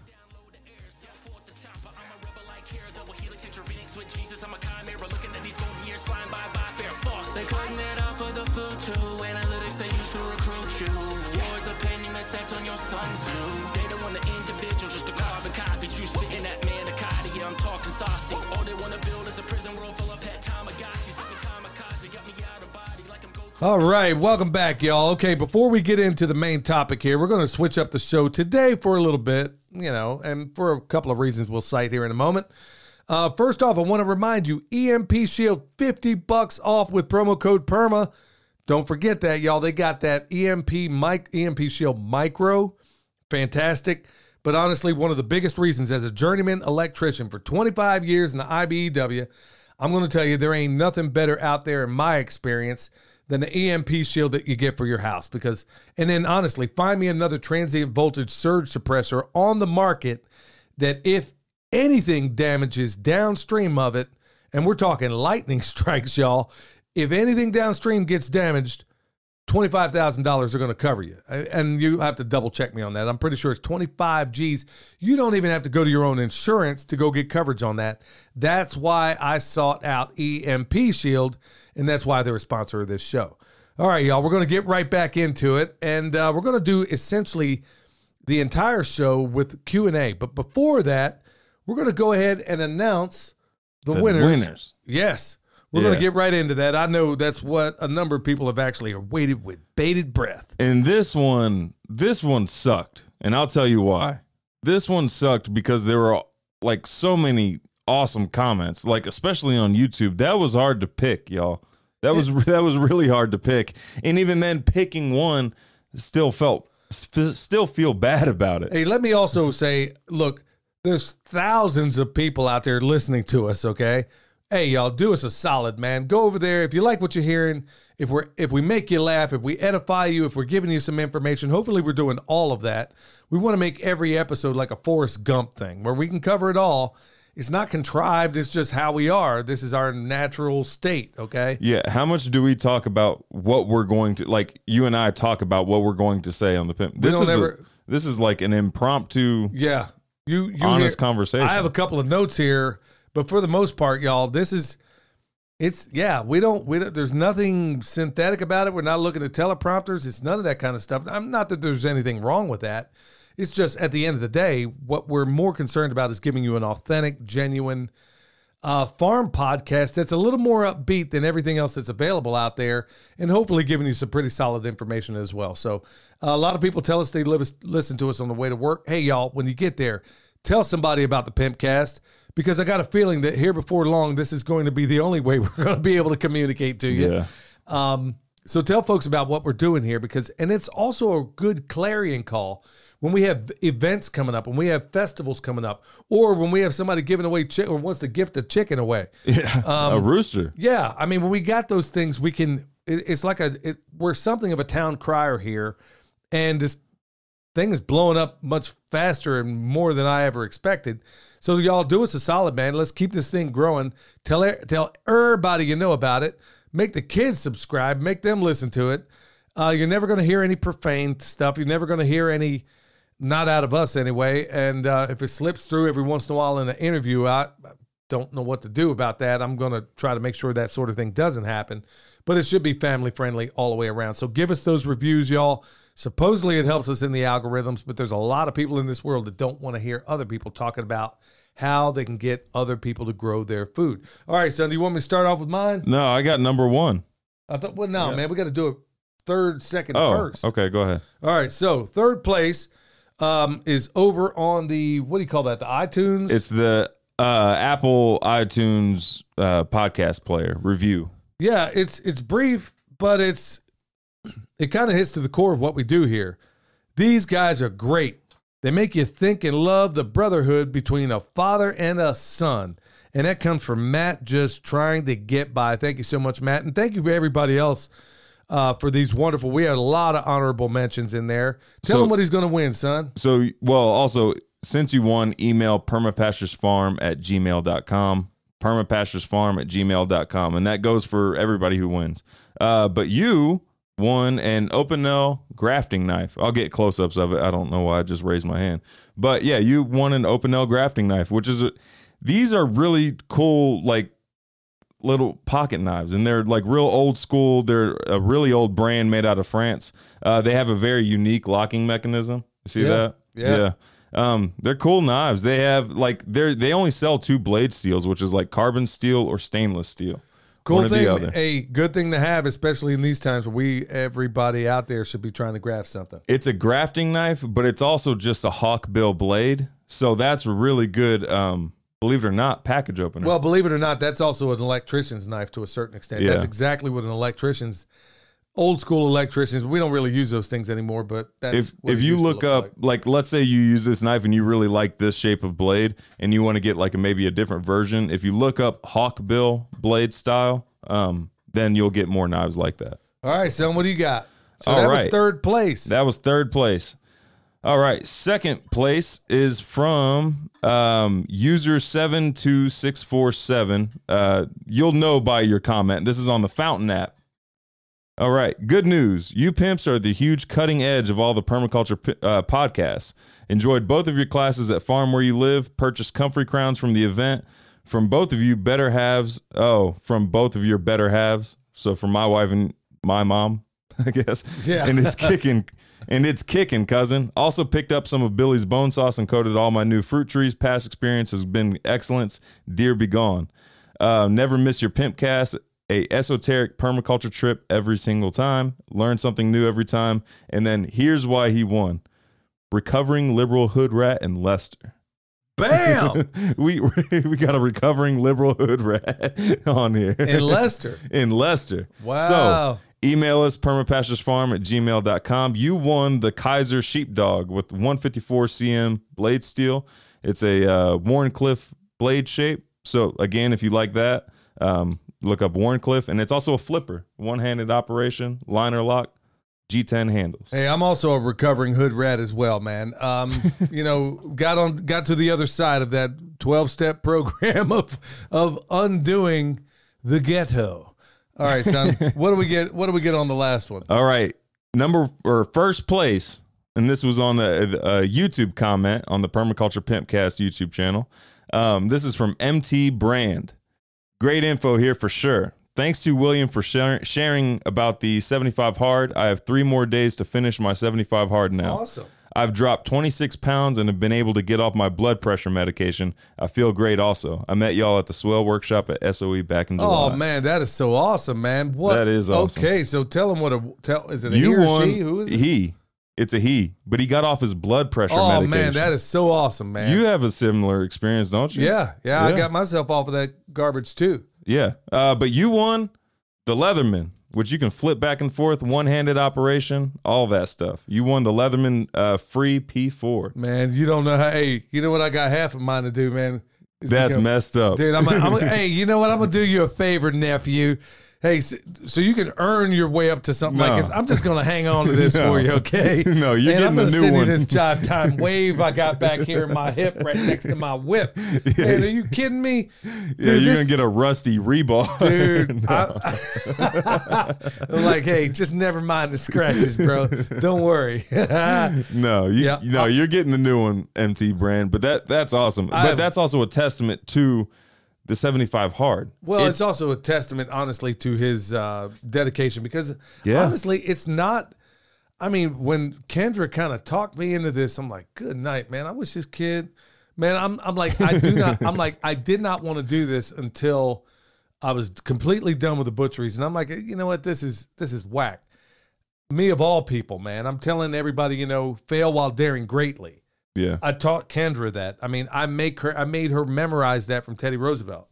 They cutting it off for the food too. Analytics they used to recruit you. Wars are painting the sex on your son too. They don't want the individual, just a carbon copy. You spitting that manicotti, yeah, I'm talking saucy. All they want to build is a prison world full of pet Tamagotchis. Let me kamikaze, got me out of body like I'm Goku. All right, welcome back, y'all. Okay, before we get into the main topic here, we're going to switch up the show today for a little bit, you know, and for a couple of reasons we'll cite here in a moment. Uh, first off, I want to remind you, E M P Shield, fifty bucks off with promo code PERMA. Don't forget that, y'all. They got that E M P mic, E M P Shield Micro. Fantastic. But honestly, one of the biggest reasons, as a journeyman electrician for twenty-five years in the I B E W, I'm going to tell you there ain't nothing better out there in my experience than the E M P Shield that you get for your house. Because, and then honestly, find me another transient voltage surge suppressor on the market that if anything damages downstream of it, and we're talking lightning strikes, y'all, if anything downstream gets damaged, twenty-five thousand dollars are going to cover you. And you have to double check me on that. I'm pretty sure it's twenty-five G's. You don't even have to go to your own insurance to go get coverage on that. That's why I sought out E M P Shield, and that's why they're a sponsor of this show. All right, y'all, we're going to get right back into it, and uh, we're going to do essentially the entire show with Q and A. But before that, we're going to go ahead and announce the, The winners. winners. Yes. We're Yeah. going to get right into that. I know that's what a number of people have actually waited with bated breath. And this one, this one sucked. And I'll tell you why. This one sucked because there were like so many awesome comments, like especially on YouTube. That was hard to pick, y'all. That was that was really hard to pick. And even then picking one still felt still feel bad about it. Hey, let me also say, look, there's thousands of people out there listening to us, okay? Hey, y'all, do us a solid, man. Go over there. If you like what you're hearing, if we're if we make you laugh, if we edify you, if we're giving you some information, hopefully we're doing all of that. We want to make every episode like a Forrest Gump thing where we can cover it all. It's not contrived. It's just how we are. This is our natural state, okay? Yeah, how much do we talk about what we're going to, like you and I talk about what we're going to say on the pimp? This don't is a- ever- this is like an impromptu, Yeah. You, you honest hear- conversation. I have a couple of notes here, but for the most part, y'all, this is it's yeah, we don't we don't there's nothing synthetic about it. We're not looking at teleprompters. It's none of that kind of stuff. I'm not that there's anything wrong with that. It's just at the end of the day, what we're more concerned about is giving you an authentic, genuine uh, farm podcast that's a little more upbeat than everything else that's available out there, and hopefully giving you some pretty solid information as well. So uh, a lot of people tell us they live, listen to us on the way to work. Hey, y'all, when you get there, tell somebody about the Pimpcast, because I got a feeling that here before long, this is going to be the only way we're going to be able to communicate to you. Yeah. Um, so tell folks about what we're doing here, because, and it's also a good clarion call when we have events coming up, when we have festivals coming up, or when we have somebody giving away chi- or wants to gift a chicken away. Yeah, Um, a rooster. Yeah, I mean, when we got those things, we can. It, it's like a it, we're something of a town crier here, and this thing is blowing up much faster and more than I ever expected. So y'all do us a solid, man. Let's keep this thing growing. Tell e- tell everybody you know about it. Make the kids subscribe. Make them listen to it. Uh, you're never going to hear any profane stuff. You're never going to hear any. Not out of us anyway. And uh, if it slips through every once in a while in an interview, I don't know what to do about that. I'm going to try to make sure that sort of thing doesn't happen. But it should be family friendly all the way around. So give us those reviews, y'all. Supposedly it helps us in the algorithms, but there's a lot of people in this world that don't want to hear other people talking about how they can get other people to grow their food. All right, son, do you want me to start off with mine? No, I got number one. I thought, well, no, Yeah. man, we got to do it third, second, Oh, first. okay, go ahead. All right, so third place um, is over on the, what do you call that, the iTunes? It's the uh, Apple iTunes uh, podcast player review. Yeah, it's it's brief, but it's it kind of hits to the core of what we do here. These guys are great. They make you think and love the brotherhood between a father and a son. And that comes from Matt just trying to get by. Thank you so much, Matt. And thank you for everybody else uh, for these wonderful. We had a lot of honorable mentions in there. Tell So- him what he's going to win, son. So, well, also, since you won, email permapasturesfarm at gmail dot com, permapasturesfarm at gmail dot com, and that goes for everybody who wins. Uh, but you won an Opinel grafting knife. I'll get close-ups of it. I don't know why I just raised my hand. But, yeah, you won an Opinel grafting knife, which is, a, these are really cool, like, little pocket knives, and they're like real old school. They're a really old brand made out of France. Uh, they have a very unique locking mechanism. You see Yeah. that? Yeah. Yeah. Um, they're cool knives. They have like they're they only sell two blade steels, which is like carbon steel or stainless steel. Cool One or the thing, other. a good thing to have, especially in these times where we, everybody out there should be trying to graft something. It's a grafting knife, but it's also just a hawkbill blade. So that's really good. Um, believe it or not, package opener. Well, believe it or not, that's also an electrician's knife to a certain extent. Yeah. That's exactly what an electrician's, old school electricians, we don't really use those things anymore, but that's if what if it you used to look up, like. like. let's say you use this knife and you really like this shape of blade, and you want to get like a, maybe a different version. If you look up hawkbill blade style, um, then you'll get more knives like that. All right, son, what do you got? So All that was right. third place. That was third place. All right, second place is from um, user seven two six four seven. Uh, you'll know by your comment. This is on the Fountain app. All right, good news. You pimps are the huge cutting edge of all the permaculture pi- uh, podcasts. Enjoyed both of your classes at Farm Where You Live. Purchased comfrey crowns from the event. From both of you better halves. Oh, from both of your better halves. So from my wife and my mom, I guess. Yeah. And it's kicking And it's kicking, cousin. Also picked up some of Billy's bone sauce and coated all my new fruit trees. Past experience has been excellence. Deer be gone. Uh, never miss your pimp cast. A esoteric permaculture trip every single time. Learn something new every time. And then here's why he won. Recovering liberal hood rat in Leicester. Bam! we we got a recovering liberal hood rat on here. In Leicester. In Leicester. Wow. So email us permapasturesfarm at gmail dot com. You won the Kaiser Sheepdog with one fifty-four centimeter blade steel. It's a uh, Warncliffe blade shape. So again, if you like that, um, look up Warncliffe. And it's also a flipper, one-handed operation, liner lock. G ten handles. Hey, I'm also a recovering hood rat as well, man. Um, you know, got on, got to the other side of that twelve-step program of of undoing the ghetto. All right, son. what do we get? What do we get on the last one? All right, number or first place, and this was on a, a YouTube comment on the Permaculture Pimpcast YouTube channel. Um, this is from M T Brand. Great info here for sure. Thanks to William for share, sharing about the seventy-five hard. I have three more days to finish my seventy-five hard now. Awesome. I've dropped twenty-six pounds and have been able to get off my blood pressure medication. I feel great also. I met y'all at the Swell Workshop at S O E back in July. Oh, man, that is so awesome, man. What? That is awesome. Okay, so tell him what a, tell, is it a you he or won, she? Who is it? He. It's a he, but he got off his blood pressure Oh, medication. man, that is so awesome, man. You have a similar experience, don't you? yeah, yeah, I got myself off of that garbage, too. Yeah, uh, but you won the Leatherman, which you can flip back and forth, one-handed operation, all that stuff. You won the Leatherman uh, free P four. Man, you don't know how, hey, you know what I got half of mine to do, man? Is That's become- messed up. Dude, I'm, I'm hey, you know what? I'm going to do you a favor, nephew. Hey, so, so you can earn your way up to something No. like this. I'm just going to hang on to this No. for you, okay? No, you're and I'm getting the gonna new send one. you this Jive Time wave I got back here in my hip right next to my whip. Man, are you kidding me? Dude, Yeah, you're this- going to get a rusty rebar. Dude, No. I, I'm like, hey, just never mind the scratches, bro. Don't worry. No, you, Yeah. no, you're getting the new one, M T Brand. But that that's awesome. I but have- that's also a testament to the seventy-five hard. Well, it's, also a testament, honestly, to his uh, dedication because, Yeah. honestly, it's not. I mean, when Kendra kind of talked me into this, I'm like, good night, man. I wish this kid, man, I'm, I'm like, I do not, I'm like, I did not want to do this until I was completely done with the butcheries. And I'm like, you know what? This is, this is whack. Me of all people, man. I'm telling everybody, you know, fail while daring greatly. yeah. I taught Kendra that. I mean, I make her. I made her memorize that from Teddy Roosevelt.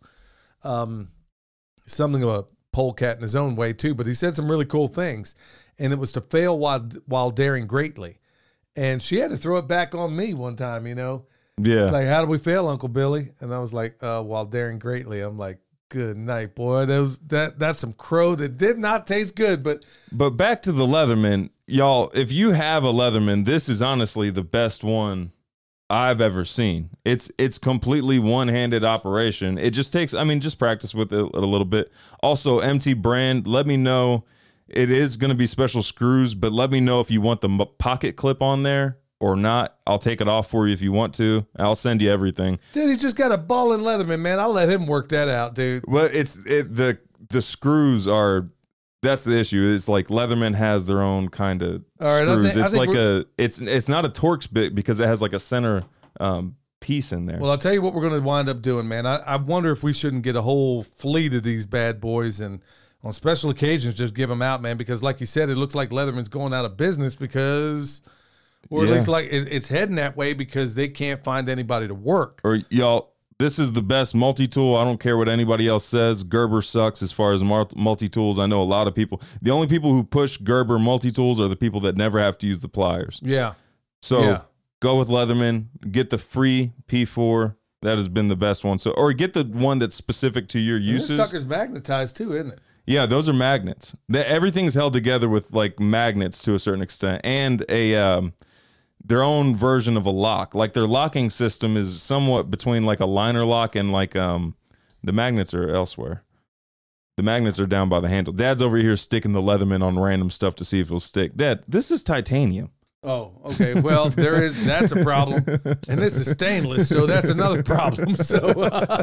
Um, something of a polecat in his own way too, but he said some really cool things, and it was to fail while while daring greatly. And she had to throw it back on me one time. You know, Yeah. it's like, how do we fail, Uncle Billy? And I was like, uh, while daring greatly. I'm like, good night, boy. That was that. That's some crow that did not taste good, but But back to the Leatherman, y'all, if you have a Leatherman, this is honestly the best one I've ever seen. It's it's completely one-handed operation. It just takes, I mean, just practice with it a little bit. Also, M T Brand, let me know. It is going to be special screws, but let me know if you want the m- pocket clip on there or not. I'll take it off for you if you want to. I'll send you everything. dude, he just got a ball in Leatherman, man. I'll let him work that out, dude. Well, it's it, the the screws are. That's the issue. It's like Leatherman has their own kind of All right, I screws. think- I it's think like a it's it's not a Torx bit because it has like a center um, piece in there. Well, I'll tell you what we're going to wind up doing, man. I, I wonder if we shouldn't get a whole fleet of these bad boys and on special occasions just give them out, man, because like you said, it looks like Leatherman's going out of business because, or at Yeah. least like it, it's heading that way because they can't find anybody to work. or y'all, this is the best multi-tool. I don't care what anybody else says. Gerber sucks as far as mar- multi-tools. I know a lot of people. The only people who push Gerber multi-tools are the people that never have to use the pliers. Yeah. So Yeah. go with Leatherman. Get the free P four. That has been the best one. So, or get the one that's specific to your And uses. this sucker's magnetized too, isn't it? Yeah, those are magnets. The, everything's held together with like magnets to a certain extent, and a um, their own version of a lock. Like their locking system is somewhat between like a liner lock and like um, the magnets are elsewhere. The magnets are down by the handle. Dad's over here sticking the Leatherman on random stuff to see if it'll stick. Dad, this is titanium. Oh, okay. Well, there is that's a problem, and this is stainless, so that's another problem. So,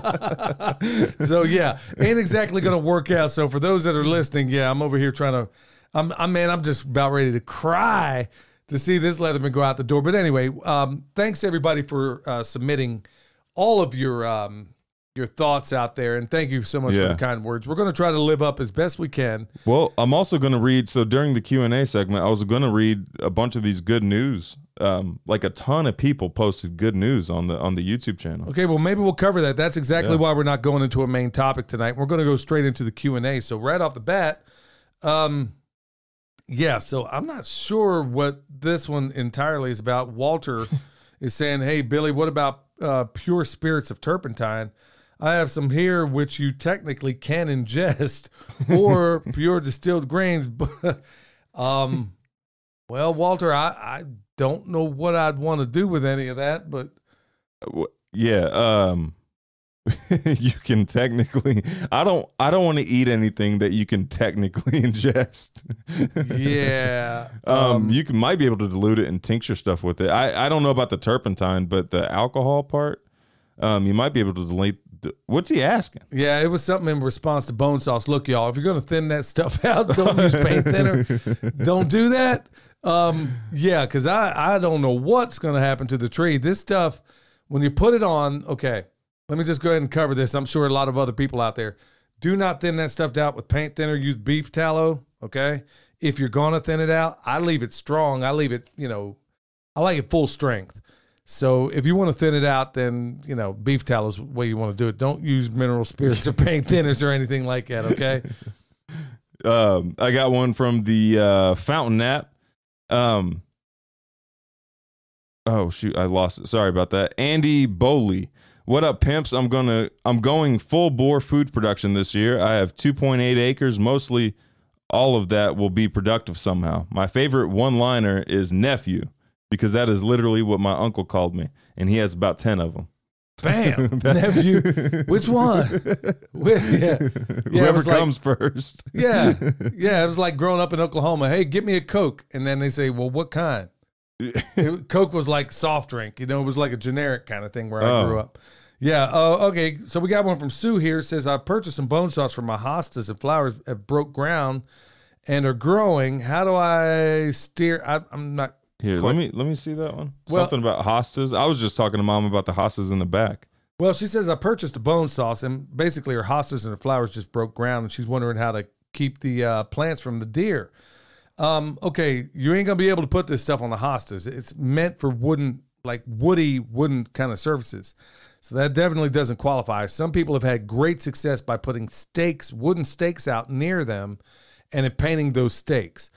so yeah, ain't exactly gonna work out. So for those that are listening, yeah, I'm over here trying to, I'm, I'm man, I'm just about ready to cry to see this Leatherman go out the door. But anyway, um, thanks everybody for uh, submitting all of your um, your thoughts out there, and thank you so much Yeah. for the kind words. We're going to try to live up as best we can. Well, I'm also going to read. So during the Q and A segment, I was going to read a bunch of these good news. Um, like a ton of people posted good news on the on the YouTube channel. Okay, well maybe we'll cover that. That's exactly Yeah. why we're not going into a main topic tonight. We're going to go straight into the Q and A. So right off the bat, um, yeah. So I'm not sure what this one entirely is about. Walter is saying, "Hey Billy, what about uh, pure spirits of turpentine? I have some here which you technically can ingest, or pure distilled grains." But um, well, Walter, I, I don't know what I'd want to do with any of that, but Yeah, um, you can technically. I don't. I don't want to eat anything that you can technically ingest. yeah, um, you can might be able to dilute it and tincture stuff with it. I I don't know about the turpentine, but the alcohol part, um, you might be able to dilute. What's he asking? yeah, it was something in response to bone sauce. Look, y'all, if you're gonna thin that stuff out, don't use paint thinner. Don't do that. Um, yeah, because I I don't know what's gonna happen to the tree. This stuff, when you put it on, okay. Let me just go ahead and cover this. I'm sure a lot of other people out there do not thin that stuff out with paint thinner. Use beef tallow. Okay, if you're gonna thin it out, I leave it strong. I leave it, you know, I like it full strength. So if you want to thin it out, then, you know, beef tallow is the way you want to do it. Don't use mineral spirits or paint thinners or anything like that, okay? Um, I got one from the uh, Fountain app. Um, oh shoot, I lost it. Sorry about that. Andy Bowley. What up, pimps? I'm gonna I'm going full bore food production this year. I have two point eight acres. Mostly all of that will be productive somehow. My favorite one-liner is nephew, because that is literally what my uncle called me, and he has about ten of them. Bam, nephew. Which one? Which, yeah, yeah, it Whoever was like- comes first. yeah, yeah. It was like growing up in Oklahoma. Hey, get me a Coke, and then they say, "Well, what kind?" It, Coke was like soft drink. You know, it was like a generic kind of thing where I Oh. grew up. Yeah. Oh, okay. So we got one from Sue here. It says, I purchased some bone sauce from my hostas and flowers have broke ground and are growing. How do I steer? I, I'm not. Here, Quite- let me let me see that one. Well- Something about hostas. I was just talking to mom about the hostas in the back. Well, she says, I purchased a bone sauce and basically her hostas and her flowers just broke ground and she's wondering how to keep the uh, plants from the deer. Um, okay, you ain't gonna be able to put this stuff on the hostas. It's meant for wooden, like woody wooden kind of surfaces. So that definitely doesn't qualify. Some people have had great success by putting stakes, wooden stakes out near them and if painting those stakes.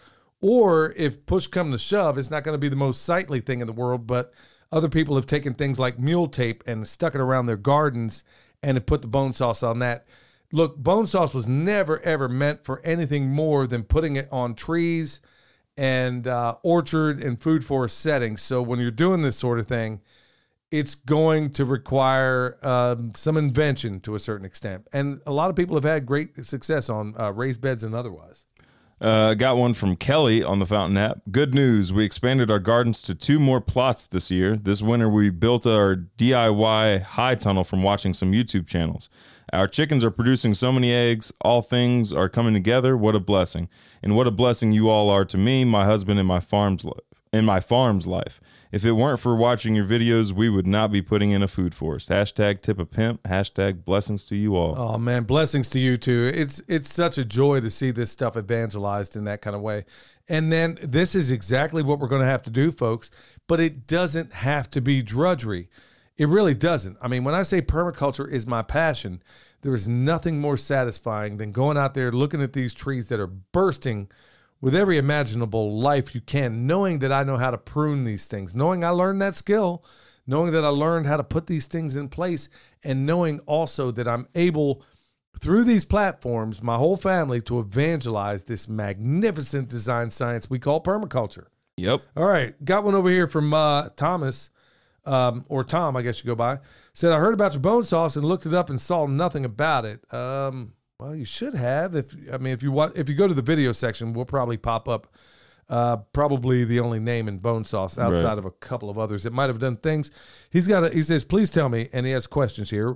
Or if push come to shove, it's not going to be the most sightly thing in the world, but other people have taken things like mule tape and stuck it around their gardens and have put the bone sauce on that. Look, bone sauce was never, ever meant for anything more than putting it on trees and uh, orchard and food forest settings. So when you're doing this sort of thing, it's going to require um, some invention to a certain extent. And a lot of people have had great success on uh, raised beds and otherwise. Uh, got one from Kelly on the Fountain app. Good news. We expanded our gardens to two more plots this year. This winter, we built our D I Y high tunnel from watching some YouTube channels. Our chickens are producing so many eggs. All things are coming together. What a blessing. And what a blessing you all are to me, my husband, and my farm's life. In my farm's life. If it weren't for watching your videos, we would not be putting in a food forest. Hashtag tip a pimp. Hashtag blessings to you all. Oh man, blessings to you too. It's it's such a joy to see this stuff evangelized in that kind of way. And then this is exactly what we're going to have to do, folks. But it doesn't have to be drudgery. It really doesn't. I mean, when I say permaculture is my passion, there is nothing more satisfying than going out there looking at these trees that are bursting with every imaginable life you can, knowing that I know how to prune these things, knowing I learned that skill, knowing that I learned how to put these things in place, and knowing also that I'm able, through these platforms, my whole family, to evangelize this magnificent design science we call permaculture. Yep. All right, got one over here from uh, Thomas, um, or Tom, I guess you go by. Said, I heard about your bone sauce and looked it up and saw nothing about it. Um... Well, you should have. If I mean, if you want, if you go to the video section, we'll probably pop up. Uh, probably the only name in bone sauce outside Right. of a couple of others that might have done things. He's got. A, he says, please tell me, and he has questions here.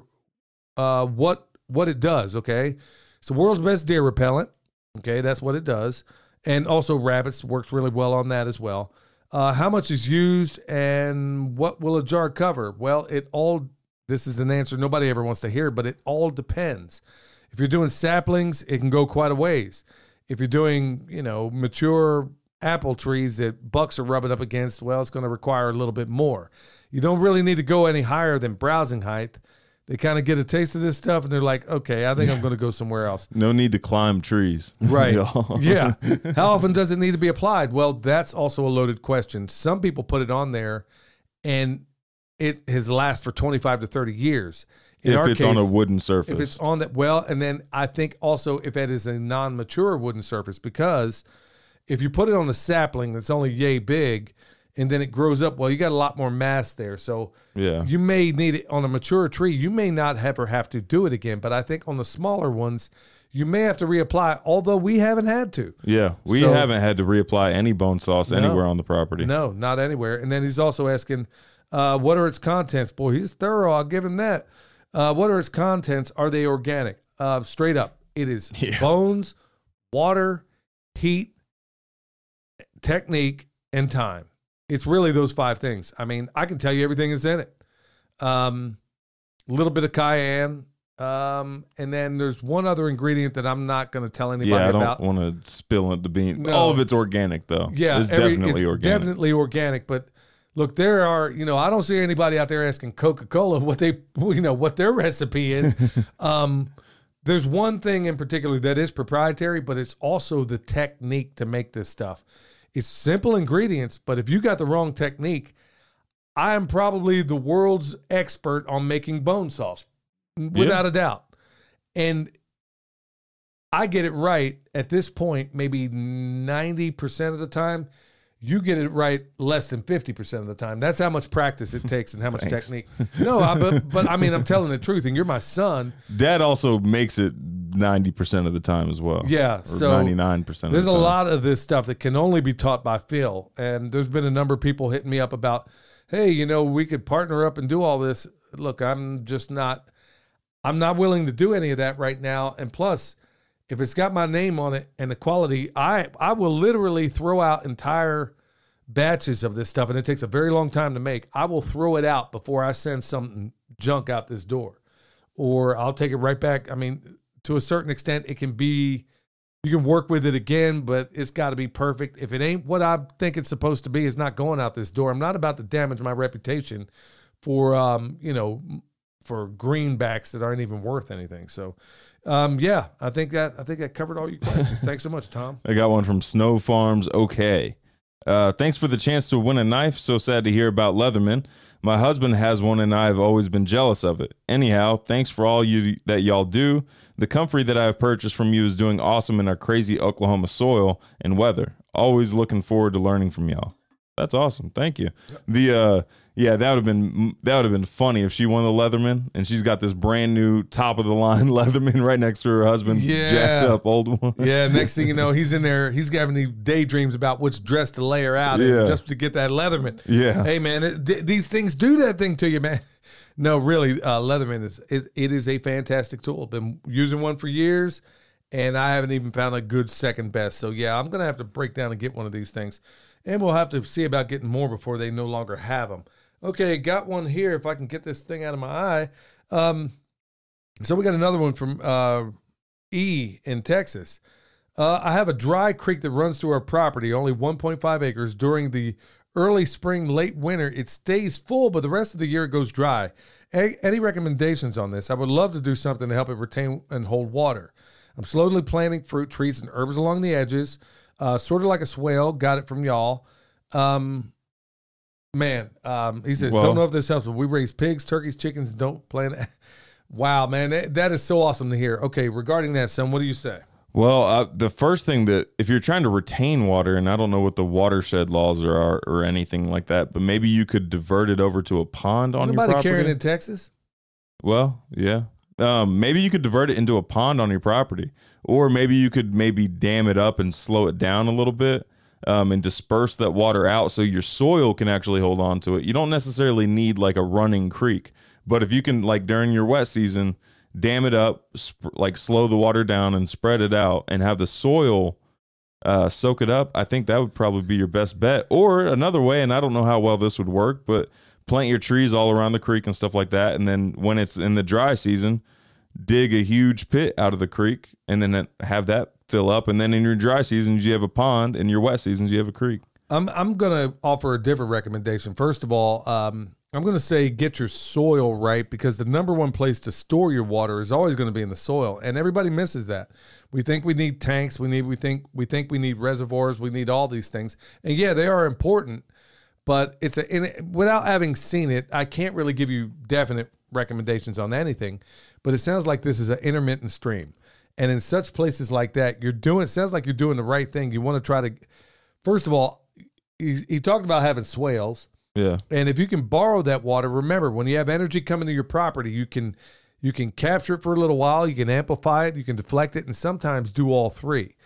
Uh, what what it does? Okay, it's the world's best deer repellent. Okay, that's what it does, and also rabbits works really well on that as well. Uh, how much is used and what will a jar cover? Well, it all, this is an answer nobody ever wants to hear, but it all depends. If you're doing saplings, it can go quite a ways. If you're doing, you know, mature apple trees that bucks are rubbing up against, well, it's going to require a little bit more. You don't really need to go any higher than browsing height. They kind of get a taste of this stuff and they're like, okay, I think I'm going to go somewhere else. No need to climb trees. Right. Yeah. How often does it need to be applied? Well, that's also a loaded question. Some people put it on there and it has lasted for twenty-five to thirty years. In if our it's case, on a wooden surface. If it's on that, well, and then I think also if it is a non-mature wooden surface, because if you put it on a sapling that's only yay big and then it grows up, well, you got a lot more mass there. So yeah, you may need it on a mature tree. You may not ever have to do it again, but I think on the smaller ones, you may have to reapply, although we haven't had to. Yeah, we So- haven't had to reapply any bone sauce No. anywhere on the property. No, not anywhere. And then he's also asking, uh, what are its contents? Boy, he's thorough. I'll give him that. Uh, what are its contents? Are they organic? Uh, straight up, it is Yeah. bones, water, heat, technique, and time. It's really those five things. I mean, I can tell you everything that's in it. Um, a little bit of cayenne. Um, and then there's one other ingredient that I'm not going to tell anybody Yeah, I don't about. want to spill the bean. No. All of it's organic, though. Yeah, it's every- definitely it's organic. Definitely organic. But look, there are, you know, I don't see anybody out there asking Coca-Cola what they, you know, what their recipe is. um, there's one thing in particular that is proprietary, but it's also the technique to make this stuff. It's simple ingredients, but if you got the wrong technique, I am probably the world's expert on making bone sauce, without a doubt. And I get it right at this point, maybe ninety percent of the time. You get it right less than fifty percent of the time. That's how much practice it takes and how much Thanks. technique. No, I, but, but I mean, I'm telling the truth, and you're my son. Dad also makes it ninety percent of the time as well. Yeah, Or so ninety-nine percent of There's the a time. lot of this stuff that can only be taught by Phil. And there's been a number of people hitting me up about, hey, you know, we could partner up and do all this. Look, I'm just not, I'm not willing to do any of that right now. And plus, if it's got my name on it and the quality, I, I will literally throw out entire batches of this stuff. And it takes a very long time to make. I will throw it out before I send some junk out this door, or I'll take it right back. I mean, to a certain extent, it can be, you can work with it again, but it's got to be perfect. If it ain't what I think it's supposed to be, it's not going out this door. I'm not about to damage my reputation for, um, you know, for greenbacks that aren't even worth anything. So, um, yeah, I think that, I think that covered all your questions. Thanks so much, Tom. I got one from Snow Farms. Okay. Uh, thanks for the chance to win a knife. So sad to hear about Leatherman. My husband has one and I have always been jealous of it. Anyhow, thanks for all you that y'all do. The comfrey that I have purchased from you is doing awesome in our crazy Oklahoma soil and weather. Always looking forward to learning from y'all. That's awesome. Thank you. The uh yeah, that would have been that would have been funny if she won the Leatherman and she's got this brand new top of the line Leatherman right next to her husband's Yeah. jacked up old one. Yeah, next thing you know, he's in there. He's having these daydreams about which dress to lay her out Yeah. in just to get that Leatherman. Yeah. Hey, man, it, th- these things do that thing to you, man. No, really, uh, Leatherman is, is it is a fantastic tool. Been using one for years, and I haven't even found a good second best. So yeah, I'm gonna have to break down and get one of these things, and we'll have to see about getting more before they no longer have them. Okay, got one here. If I can get this thing out of my eye. Um, so we got another one from uh, E in Texas. Uh, I have a dry creek that runs through our property, only one point five acres. During the early spring, late winter, it stays full, but the rest of the year it goes dry. A- any recommendations on this? I would love to do something to help it retain and hold water. I'm slowly planting fruit trees and herbs along the edges, uh, sort of like a swale. Got it from y'all. Um, man, um, he says, Well- don't know if this helps, but we raise pigs, turkeys, chickens, and don't plant. Wow, man, that, that is so awesome to hear. Okay, regarding that, son, what do you say? Well, uh, the first thing that if you're trying to retain water, and I don't know what the watershed laws are or anything like that, but maybe you could divert it over to a pond on your Anybody property. carrying in Texas? Well, yeah. Um, maybe you could divert it into a pond on your property, or maybe you could maybe dam it up and slow it down a little bit, um, and disperse that water out so your soil can actually hold on to it. You don't necessarily need like a running creek, but if you can, like during your wet season, dam it up, sp- like slow the water down and spread it out, and have the soil uh, soak it up. I think that would probably be your best bet. Or another way, and I don't know how well this would work, but plant your trees all around the creek and stuff like that. And then when it's in the dry season, dig a huge pit out of the creek and then have that fill up. And then in your dry seasons, you have a pond. In your wet seasons, you have a creek. I'm I'm going to offer a different recommendation. First of all, um, I'm going to say get your soil right, because the number one place to store your water is always going to be in the soil, and everybody misses that. We think we need tanks, we need we think we think we need reservoirs, we need all these things, and yeah, they are important. But it's a in, without having seen it, I can't really give you definite recommendations on anything. But it sounds like this is an intermittent stream, and in such places like that, you're doing. It sounds like you're doing the right thing. You want to try to, first of all. He, he talked about having swales. Yeah. And if you can borrow that water, remember, when you have energy coming to your property, you can you can capture it for a little while, you can amplify it, you can deflect it, and sometimes do all three.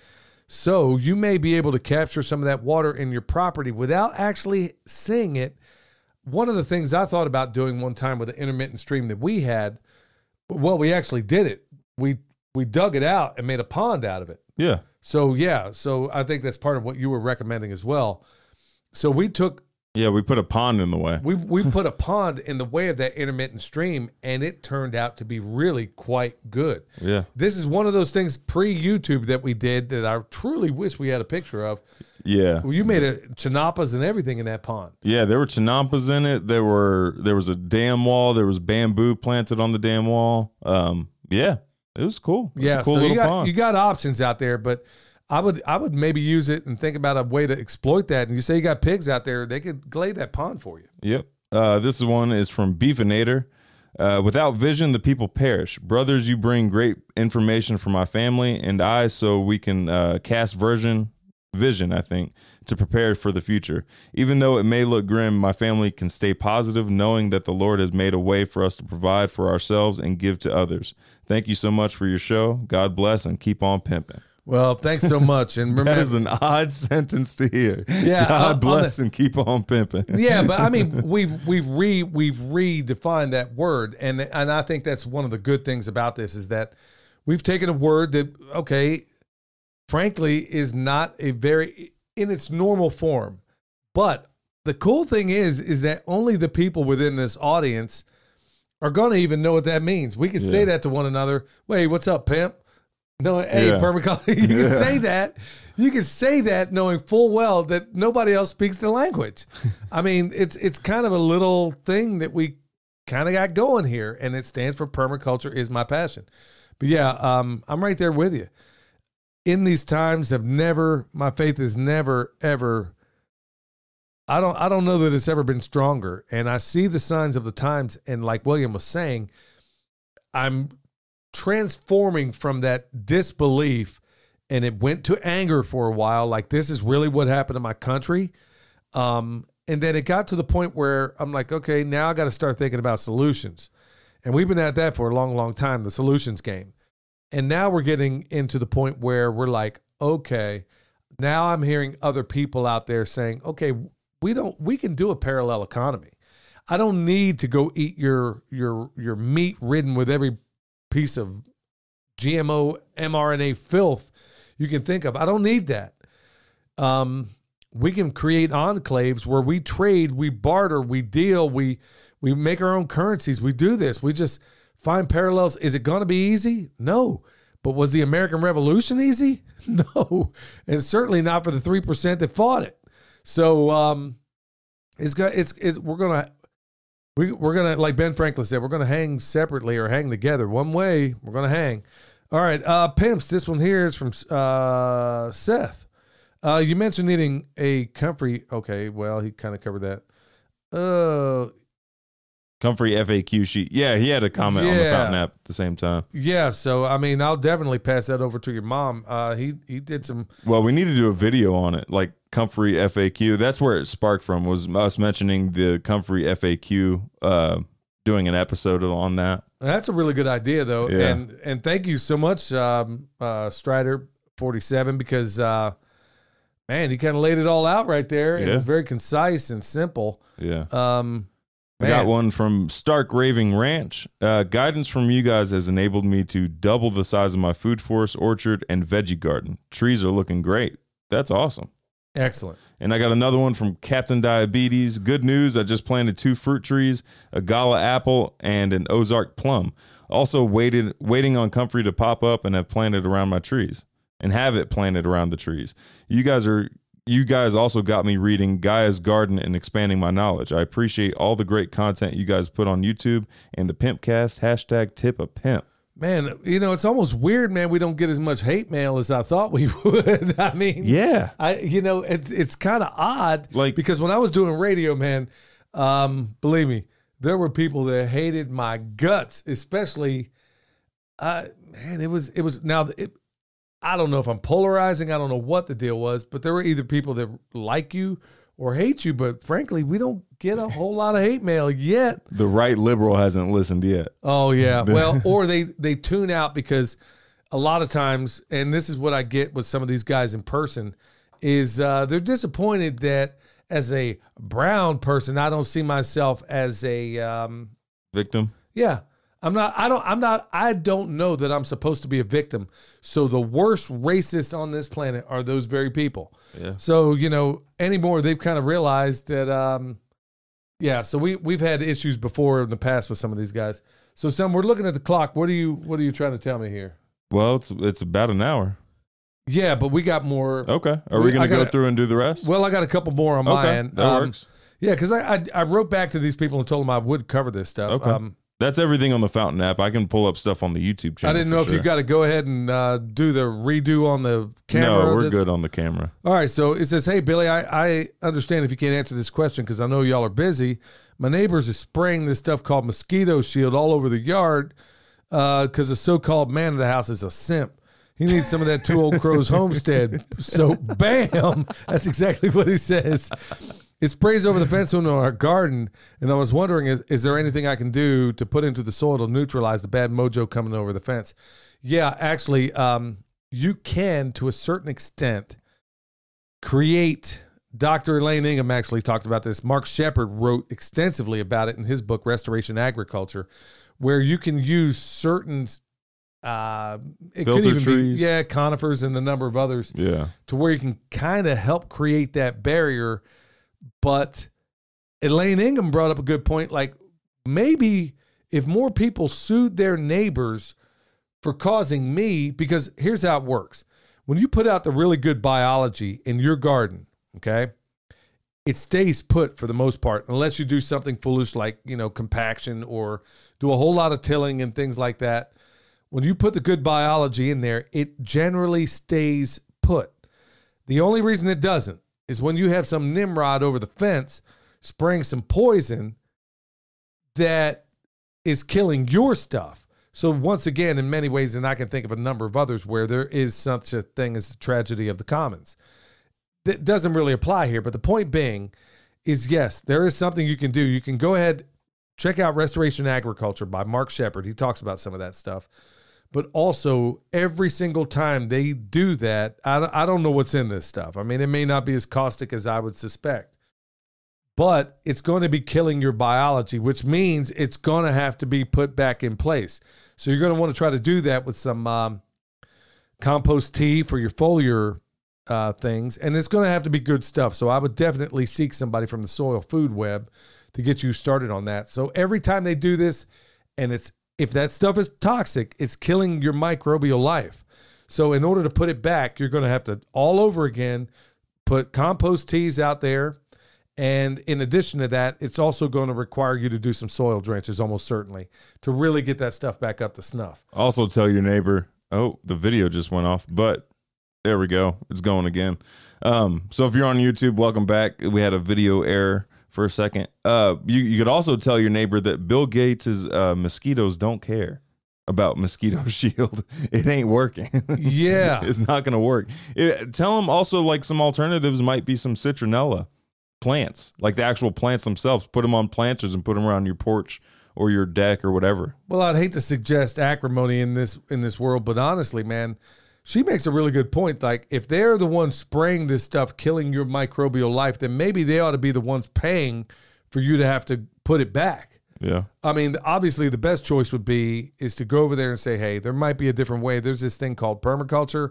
So you may be able to capture some of that water in your property without actually seeing it. One of the things I thought about doing one time with an intermittent stream that we had, well, we actually did it. We we dug it out and made a pond out of it. Yeah. So, yeah. So I think that's part of what you were recommending as well. So we took, yeah, we put a pond in the way. we we put a pond in the way of that intermittent stream, and it turned out to be really quite good. Yeah. This is one of those things pre-YouTube that we did that I truly wish we had a picture of. Yeah. Well, you made a chinampas and everything in that pond. Yeah, there were chinampas in it. There were there was a dam wall. There was bamboo planted on the dam wall. Um, yeah, it was cool. It was Yeah, a cool so little you got pond. you got options out there, but I would I would maybe use it and think about a way to exploit that. And you say you got pigs out there, they could glade that pond for you. Yep. Uh, this one is from Beefinator. Uh, without vision, the people perish. Brothers, you bring great information for my family and I, so we can uh, cast version vision, I think, to prepare for the future. Even though it may look grim, my family can stay positive, knowing that the Lord has made a way for us to provide for ourselves and give to others. Thank you so much for your show. God bless and keep on pimping. Well, thanks so much. And remember, That is an odd sentence to hear. Yeah, God on- bless on and keep on pimping. yeah, but I mean, we've we've re we've redefined that word, and and I think that's one of the good things about this is that we've taken a word that, okay, frankly, is not a very in its normal form, but the cool thing is is that only the people within this audience are going to even know what that means. We can say Yeah. that to one another. Wait, what's up, pimp? No, hey, Yeah. permaculture. You can Yeah. say that. You can say that knowing full well that nobody else speaks the language. I mean, it's it's kind of a little thing that we kind of got going here, and it stands for permaculture is my passion. But yeah, um, I'm right there with you. In these times, have never my faith has never ever. I don't I don't know that it's ever been stronger, and I see the signs of the times. And like William was saying, I'm transforming from that disbelief, and it went to anger for a while, like this is really what happened to my country, um and then it got to the point where I'm like, okay, now I got to start thinking about solutions, and we've been at that for a long long time, the solutions game. And now we're getting into the point where we're like, okay, now I'm hearing other people out there saying, okay, we don't we can do a parallel economy. I don't need to go eat your your your meat ridden with every piece of G M O mRNA filth you can think of. I don't need that. Um, we can create enclaves where we trade, we barter, we deal, we we make our own currencies. We do this. We just find parallels. Is it going to be easy? No. But was the American Revolution easy? No. And certainly not for the three percent that fought it. So um, it's got it's it's we're gonna. We, we're going to, like Ben Franklin said, we're going to hang separately or hang together. One way, we're going to hang. All right, uh, pimps, this one here is from uh, Seth. Uh, you mentioned needing a comfrey. Okay, well, he kind of covered that. Uh, Comfrey F A Q sheet. Yeah, he had a comment on the Yeah. Fountain app at the same time. yeah, so, I mean, I'll definitely pass that over to your mom. Uh, he, he did some, Well, we need to do a video on it, like Comfrey F A Q. That's where it sparked from, was us mentioning the Comfrey F A Q, uh, doing an episode on that. that's a really good idea, though. Yeah. And and thank you so much, um, uh, Strider forty-seven, because, uh, man, he kind of laid it all out right there. And Yeah. it's very concise and simple. Yeah. Um, I got man. one from Stark Raving Ranch. Uh, guidance from you guys has enabled me to double the size of my food forest, orchard, and veggie garden. Trees are looking great. That's awesome. Excellent. And I got another one from Captain Diabetes. Good news, I just planted two fruit trees, a Gala apple and an Ozark plum. Also waited waiting on comfrey to pop up and have planted around my trees and have it planted around the trees. You guys are you guys also got me reading Gaia's Garden and expanding my knowledge. I appreciate all the great content you guys put on YouTube and the Pimpcast, hashtag tip a pimp. Man, you know, it's almost weird, man. We don't get as much hate mail as I thought we would. I mean, Yeah. I, you know, it, it's kind of odd, Like- because when I was doing radio, man, um, believe me, there were people that hated my guts, especially, uh, man, it was, it was now, it, I don't know if I'm polarizing. I don't know what the deal was, but there were either people that like you or hate you. But frankly, we don't get a whole lot of hate mail yet. The right liberal hasn't listened yet. Oh yeah. Well, or they they tune out because a lot of times, and this is what I get with some of these guys in person, is uh, they're disappointed that as a brown person, I don't see myself as a um, Victim. yeah. I'm not. I don't. I'm not. I don't know that I'm supposed to be a victim. So the worst racists on this planet are those very people. Yeah. So you know, anymore they've kind of realized that. Um, yeah. So we we've had issues before in the past with some of these guys. So Sam, we're looking at the clock. What are you What are you trying to tell me here? Well, it's it's about an hour. Yeah, but we got more. Okay. Are we, We- going I to go gotta- through and do the rest? Well, I got a couple more on my okay. end. That Um, works. Yeah, because I, I I wrote back to these people and told them I would cover this stuff. Okay. Um, That's everything on the Fountain app. I can pull up stuff on the YouTube channel. I didn't for know if sure. you got to go ahead and uh, do the redo on the camera. No, we're that's- good on the camera. All right, so it says, hey, Billy, I, I understand if you can't answer this question because I know y'all are busy. My neighbors is spraying this stuff called mosquito shield all over the yard because the so-called man of the house is a simp. He needs some of that Two Old Crows Homestead. So, bam, that's exactly what he says. It sprays over the fence window in our garden, and I was wondering, is, is there anything I can do to put into the soil to neutralize the bad mojo coming over the fence? Yeah, actually, um, you can, to a certain extent, create. Doctor Elaine Ingham actually talked about this. Mark Shepard wrote extensively about it in his book, Restoration Agriculture, where you can use certain, uh, it could Filter even trees. be, yeah, conifers and a number of others, Yeah. to where you can kind of help create that barrier. But Elaine Ingham brought up a good point. Like, maybe if more people sued their neighbors for causing me, because here's how it works. When you put out the really good biology in your garden, okay, it stays put for the most part, unless you do something foolish like, you know, compaction or do a whole lot of tilling and things like that. When you put the good biology in there, it generally stays put. The only reason it doesn't is when you have some Nimrod over the fence spraying some poison that is killing your stuff. So once again, in many ways, and I can think of a number of others where there is such a thing as the tragedy of the commons. That doesn't really apply here, but the point being is, yes, there is something you can do. You can go ahead, check out Restoration Agriculture by Mark Shepard. He talks about some of that stuff. But also, every single time they do that, I, I don't know what's in this stuff. I mean, it may not be as caustic as I would suspect, but it's going to be killing your biology, which means it's going to have to be put back in place. So you're going to want to try to do that with some um, compost tea for your foliar uh, things, and it's going to have to be good stuff. So I would definitely seek somebody from the soil food web to get you started on that. So every time they do this, and it's if that stuff is toxic, it's killing your microbial life. So in order to put it back, you're going to have to all over again put compost teas out there. And in addition to that, it's also going to require you to do some soil drenches, almost certainly, to really get that stuff back up to snuff. Also tell your neighbor, oh, the video just went off, but there we go. It's going again. Um, so if you're on YouTube, welcome back. We had a video error for a second. Uh, you, you could also tell your neighbor that Bill Gates' uh, mosquitoes don't care about mosquito shield. It ain't working. Yeah. It's not going to work. It, tell them also, like, some alternatives might be some citronella plants, like the actual plants themselves. Put them on planters and put them around your porch or your deck or whatever. Well, I'd hate to suggest acrimony in this in this world, but honestly, man, she makes a really good point. Like, if they're the ones spraying this stuff, killing your microbial life, then maybe they ought to be the ones paying for you to have to put it back. Yeah. I mean, obviously, the best choice would be is to go over there and say, hey, there might be a different way. There's this thing called permaculture.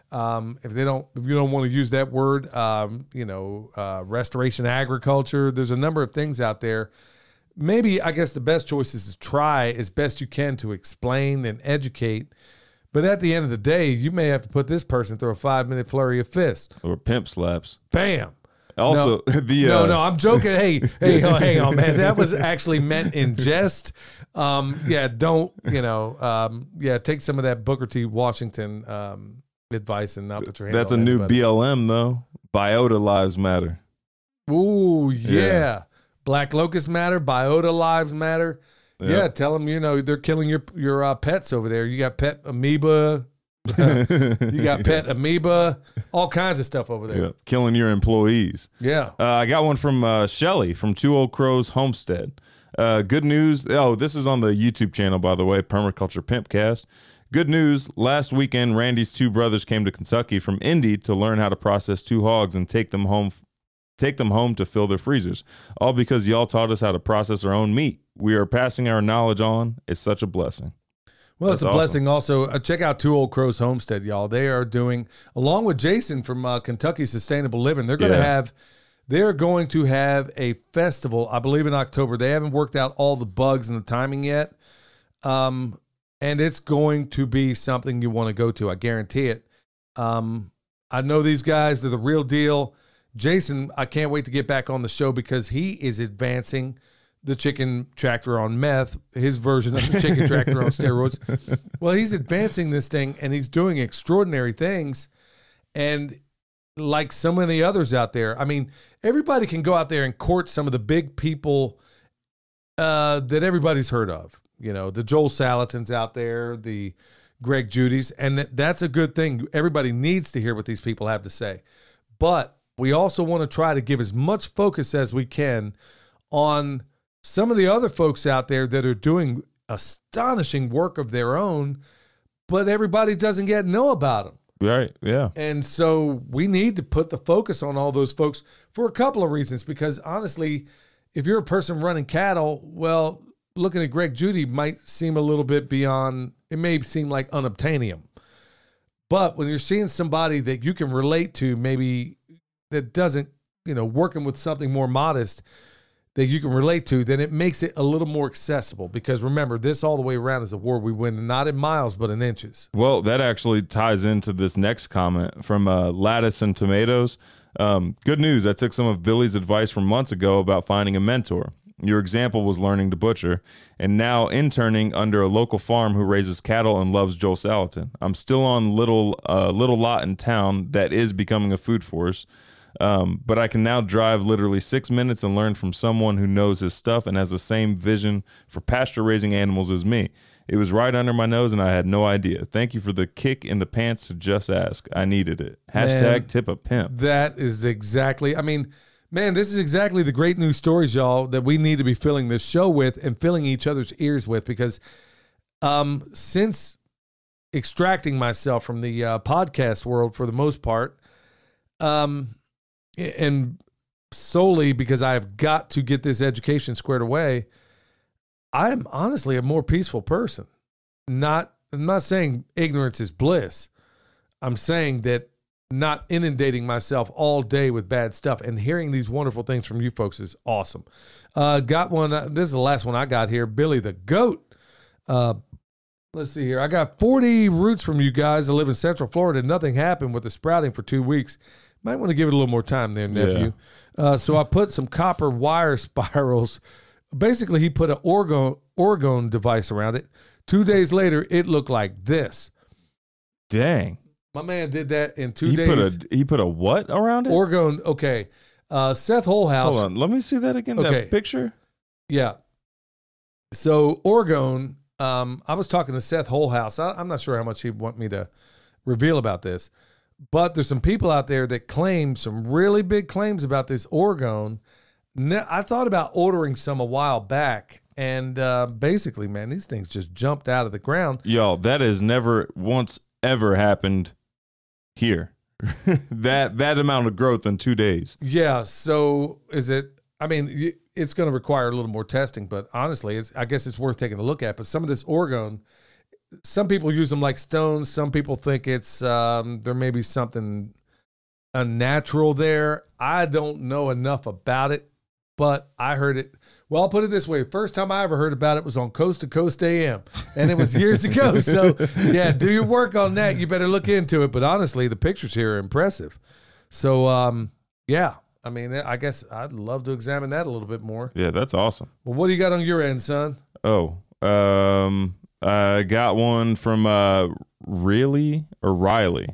Um, if they don't, if you don't want to use that word, um, you know, uh, restoration agriculture. There's a number of things out there. Maybe I guess the best choice is to try as best you can to explain and educate. But at the end of the day, you may have to put this person through a five minute flurry of fists or pimp slaps. Bam. Also, no, the no, uh, no, I'm joking. Hey, hey, oh, hang on, man. That was actually meant in jest. Um, yeah, don't you know? Um, yeah, take some of that Booker T. Washington um, advice and not put your hand. That's on a new anybody. B L M though. Biota Lives Matter. Ooh, yeah. Yeah. Black Locust Matter. Biota Lives Matter. Yeah, Yeah. tell them you know they're killing your your uh, pets over there. You got pet amoeba. You got pet amoeba. All kinds of stuff over there. Yeah. Killing your employees. Yeah. Uh, I got one from uh, Shelly from Two Old Crows Homestead. Uh, good news. Oh, this is on the YouTube channel, by the way, Permaculture Pimpcast. Good news. Last weekend, Randy's two brothers came to Kentucky from Indy to learn how to process two hogs and take them home take them home to fill their freezers. All because y'all taught us how to process our own meat. We are passing our knowledge on. It's such a blessing. Well, That's it's a awesome. blessing. Also, uh, check out Two Old Crows Homestead, y'all. They are doing, along with Jason from uh, Kentucky Sustainable Living, they're going to Yeah. have, they're going to have a festival, I believe in October. They haven't worked out all the bugs and the timing yet, um, and it's going to be something you want to go to. I guarantee it. Um, I know these guys; they're the real deal. Jason, I can't wait to get back on the show because he is advancing the chicken tractor on meth, his version of the chicken tractor on steroids. Well, he's advancing this thing and he's doing extraordinary things. And like so many others out there, I mean, everybody can go out there and court some of the big people uh, that everybody's heard of. You know, the Joel Salatins out there, the Greg Judys, and that, that's a good thing. Everybody needs to hear what these people have to say. But we also want to try to give as much focus as we can on some of the other folks out there that are doing astonishing work of their own, but everybody doesn't yet know about them. Right. Yeah. And so we need to put the focus on all those folks for a couple of reasons, because honestly, if you're a person running cattle, well, looking at Greg Judy might seem a little bit beyond, it may seem like unobtainium. But when you're seeing somebody that you can relate to, maybe that doesn't, you know, working with something more modest that you can relate to, then it makes it a little more accessible. Because remember, this all the way around is a war we win, not in miles, but in inches. Well, that actually ties into this next comment from uh, Lattice and Tomatoes. Um, good news. I took some of Billy's advice from months ago about finding a mentor. Your example was learning to butcher, and now interning under a local farm who raises cattle and loves Joel Salatin. I'm still on little uh, little lot in town that is becoming a food force. Um, but I can now drive literally six minutes and learn from someone who knows his stuff and has the same vision for pasture raising animals as me. It was right under my nose and I had no idea. Thank you for the kick in the pants to just ask. I needed it. Hashtag Man, tip a pimp. That is exactly, I mean, man, this is exactly the great news stories, y'all, that we need to be filling this show with and filling each other's ears with, because um, since extracting myself from the uh, podcast world for the most part, um, and solely because I have got to get this education squared away, I am honestly a more peaceful person. Not, I'm not saying ignorance is bliss. I'm saying that not inundating myself all day with bad stuff and hearing these wonderful things from you folks is awesome. Uh, got one. Uh, this is the last one I got here. Billy the Goat. Uh, let's see here. I got forty roots from you guys. I live in Central Florida. Nothing happened with the sprouting for two weeks. Might want to give it a little more time there, nephew. Yeah. Uh, so I put some copper wire spirals. Basically, he put an orgone, orgone device around it. Two days later, it looked like this. Dang. My man did that in two he days. Put a, he put a what around it? Orgone, okay. Uh, Seth Holhouse. Hold on. Let me see that again, Okay. that picture. Yeah. So orgone, um, I was talking to Seth Holhouse. I, I'm not sure how much he'd want me to reveal about this. But there's some people out there that claim some really big claims about this orgone. I thought about ordering some a while back, and uh, basically, man, these things just jumped out of the ground. Y'all, that has never once ever happened here. that that amount of growth in two days. Yeah. So is it? I mean, it's going to require a little more testing, but honestly, it's, I guess it's worth taking a look at. But some of this orgone, some people use them like stones. Some people think it's um, there may be something unnatural there. I don't know enough about it, but I heard it. Well, I'll put it this way. First time I ever heard about it was on Coast to Coast A M, and it was years ago. So, yeah, do your work on that. You better look into it. But honestly, the pictures here are impressive. So, um, yeah, I mean, I guess I'd love to examine that a little bit more. Yeah, that's awesome. Well, what do you got on your end, son? Oh, um, I got one from uh, Riley or Riley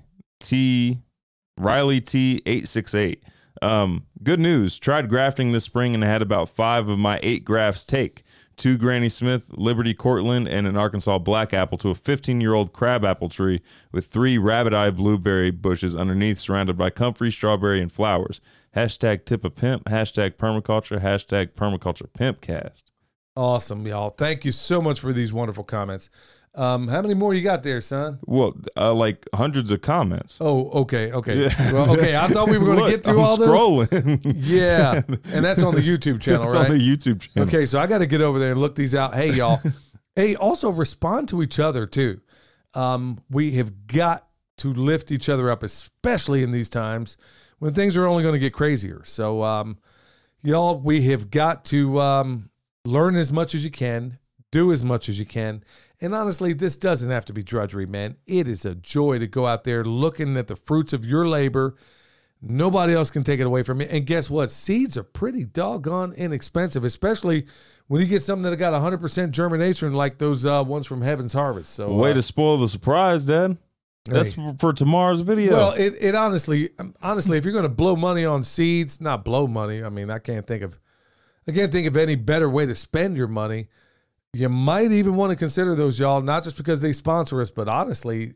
T Riley T eight six eight. Um, good news. Tried grafting this spring and had about five of my eight grafts take. Two Granny Smith, Liberty Cortland, and an Arkansas black apple to a fifteen-year-old crabapple tree with three rabbit eye blueberry bushes underneath surrounded by comfrey, strawberry, and flowers. Hashtag tip a pimp, hashtag permaculture, hashtag permaculture pimpcast. Awesome, y'all. Thank you so much for these wonderful comments. Um, how many more you got there, son? Well, uh, like hundreds of comments. Oh, okay, okay. Yeah. Well, okay, I thought we were going to Look, get through I'm all those. scrolling. Yeah, and that's on the YouTube channel, It's right? on the YouTube channel. Okay, so I got to get over there and look these out. Hey, y'all. Hey, also respond to each other, too. Um, we have got to lift each other up, especially in these times when things are only going to get crazier. So, um, y'all, we have got to um, learn as much as you can, do as much as you can. And honestly, this doesn't have to be drudgery, man. It is a joy to go out there looking at the fruits of your labor. Nobody else can take it away from you. And guess what? Seeds are pretty doggone inexpensive, especially when you get something that got one hundred percent germination like those uh, ones from Heaven's Harvest. So, Way uh, to spoil the surprise, Dad. That's hey. for tomorrow's video. Well, it, it honestly, honestly, if you're going to blow money on seeds, not blow money. I mean, I can't think of, I can't think of any better way to spend your money. You might even want to consider those, y'all, not just because they sponsor us, but honestly,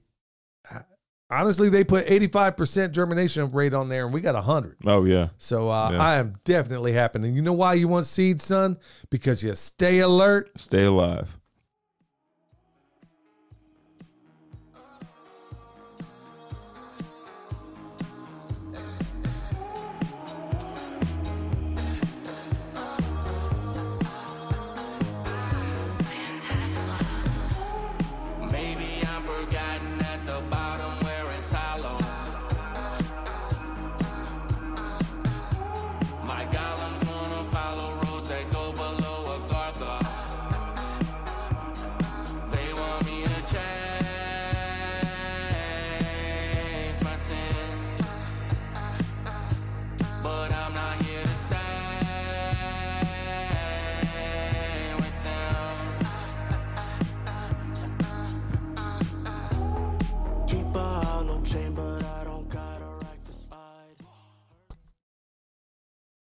honestly, they put eighty-five percent germination rate on there, and we got one hundred. oh, yeah. So uh, Yeah. I am definitely happy. And you know why you want seeds, son? Because you stay alert. Stay alive.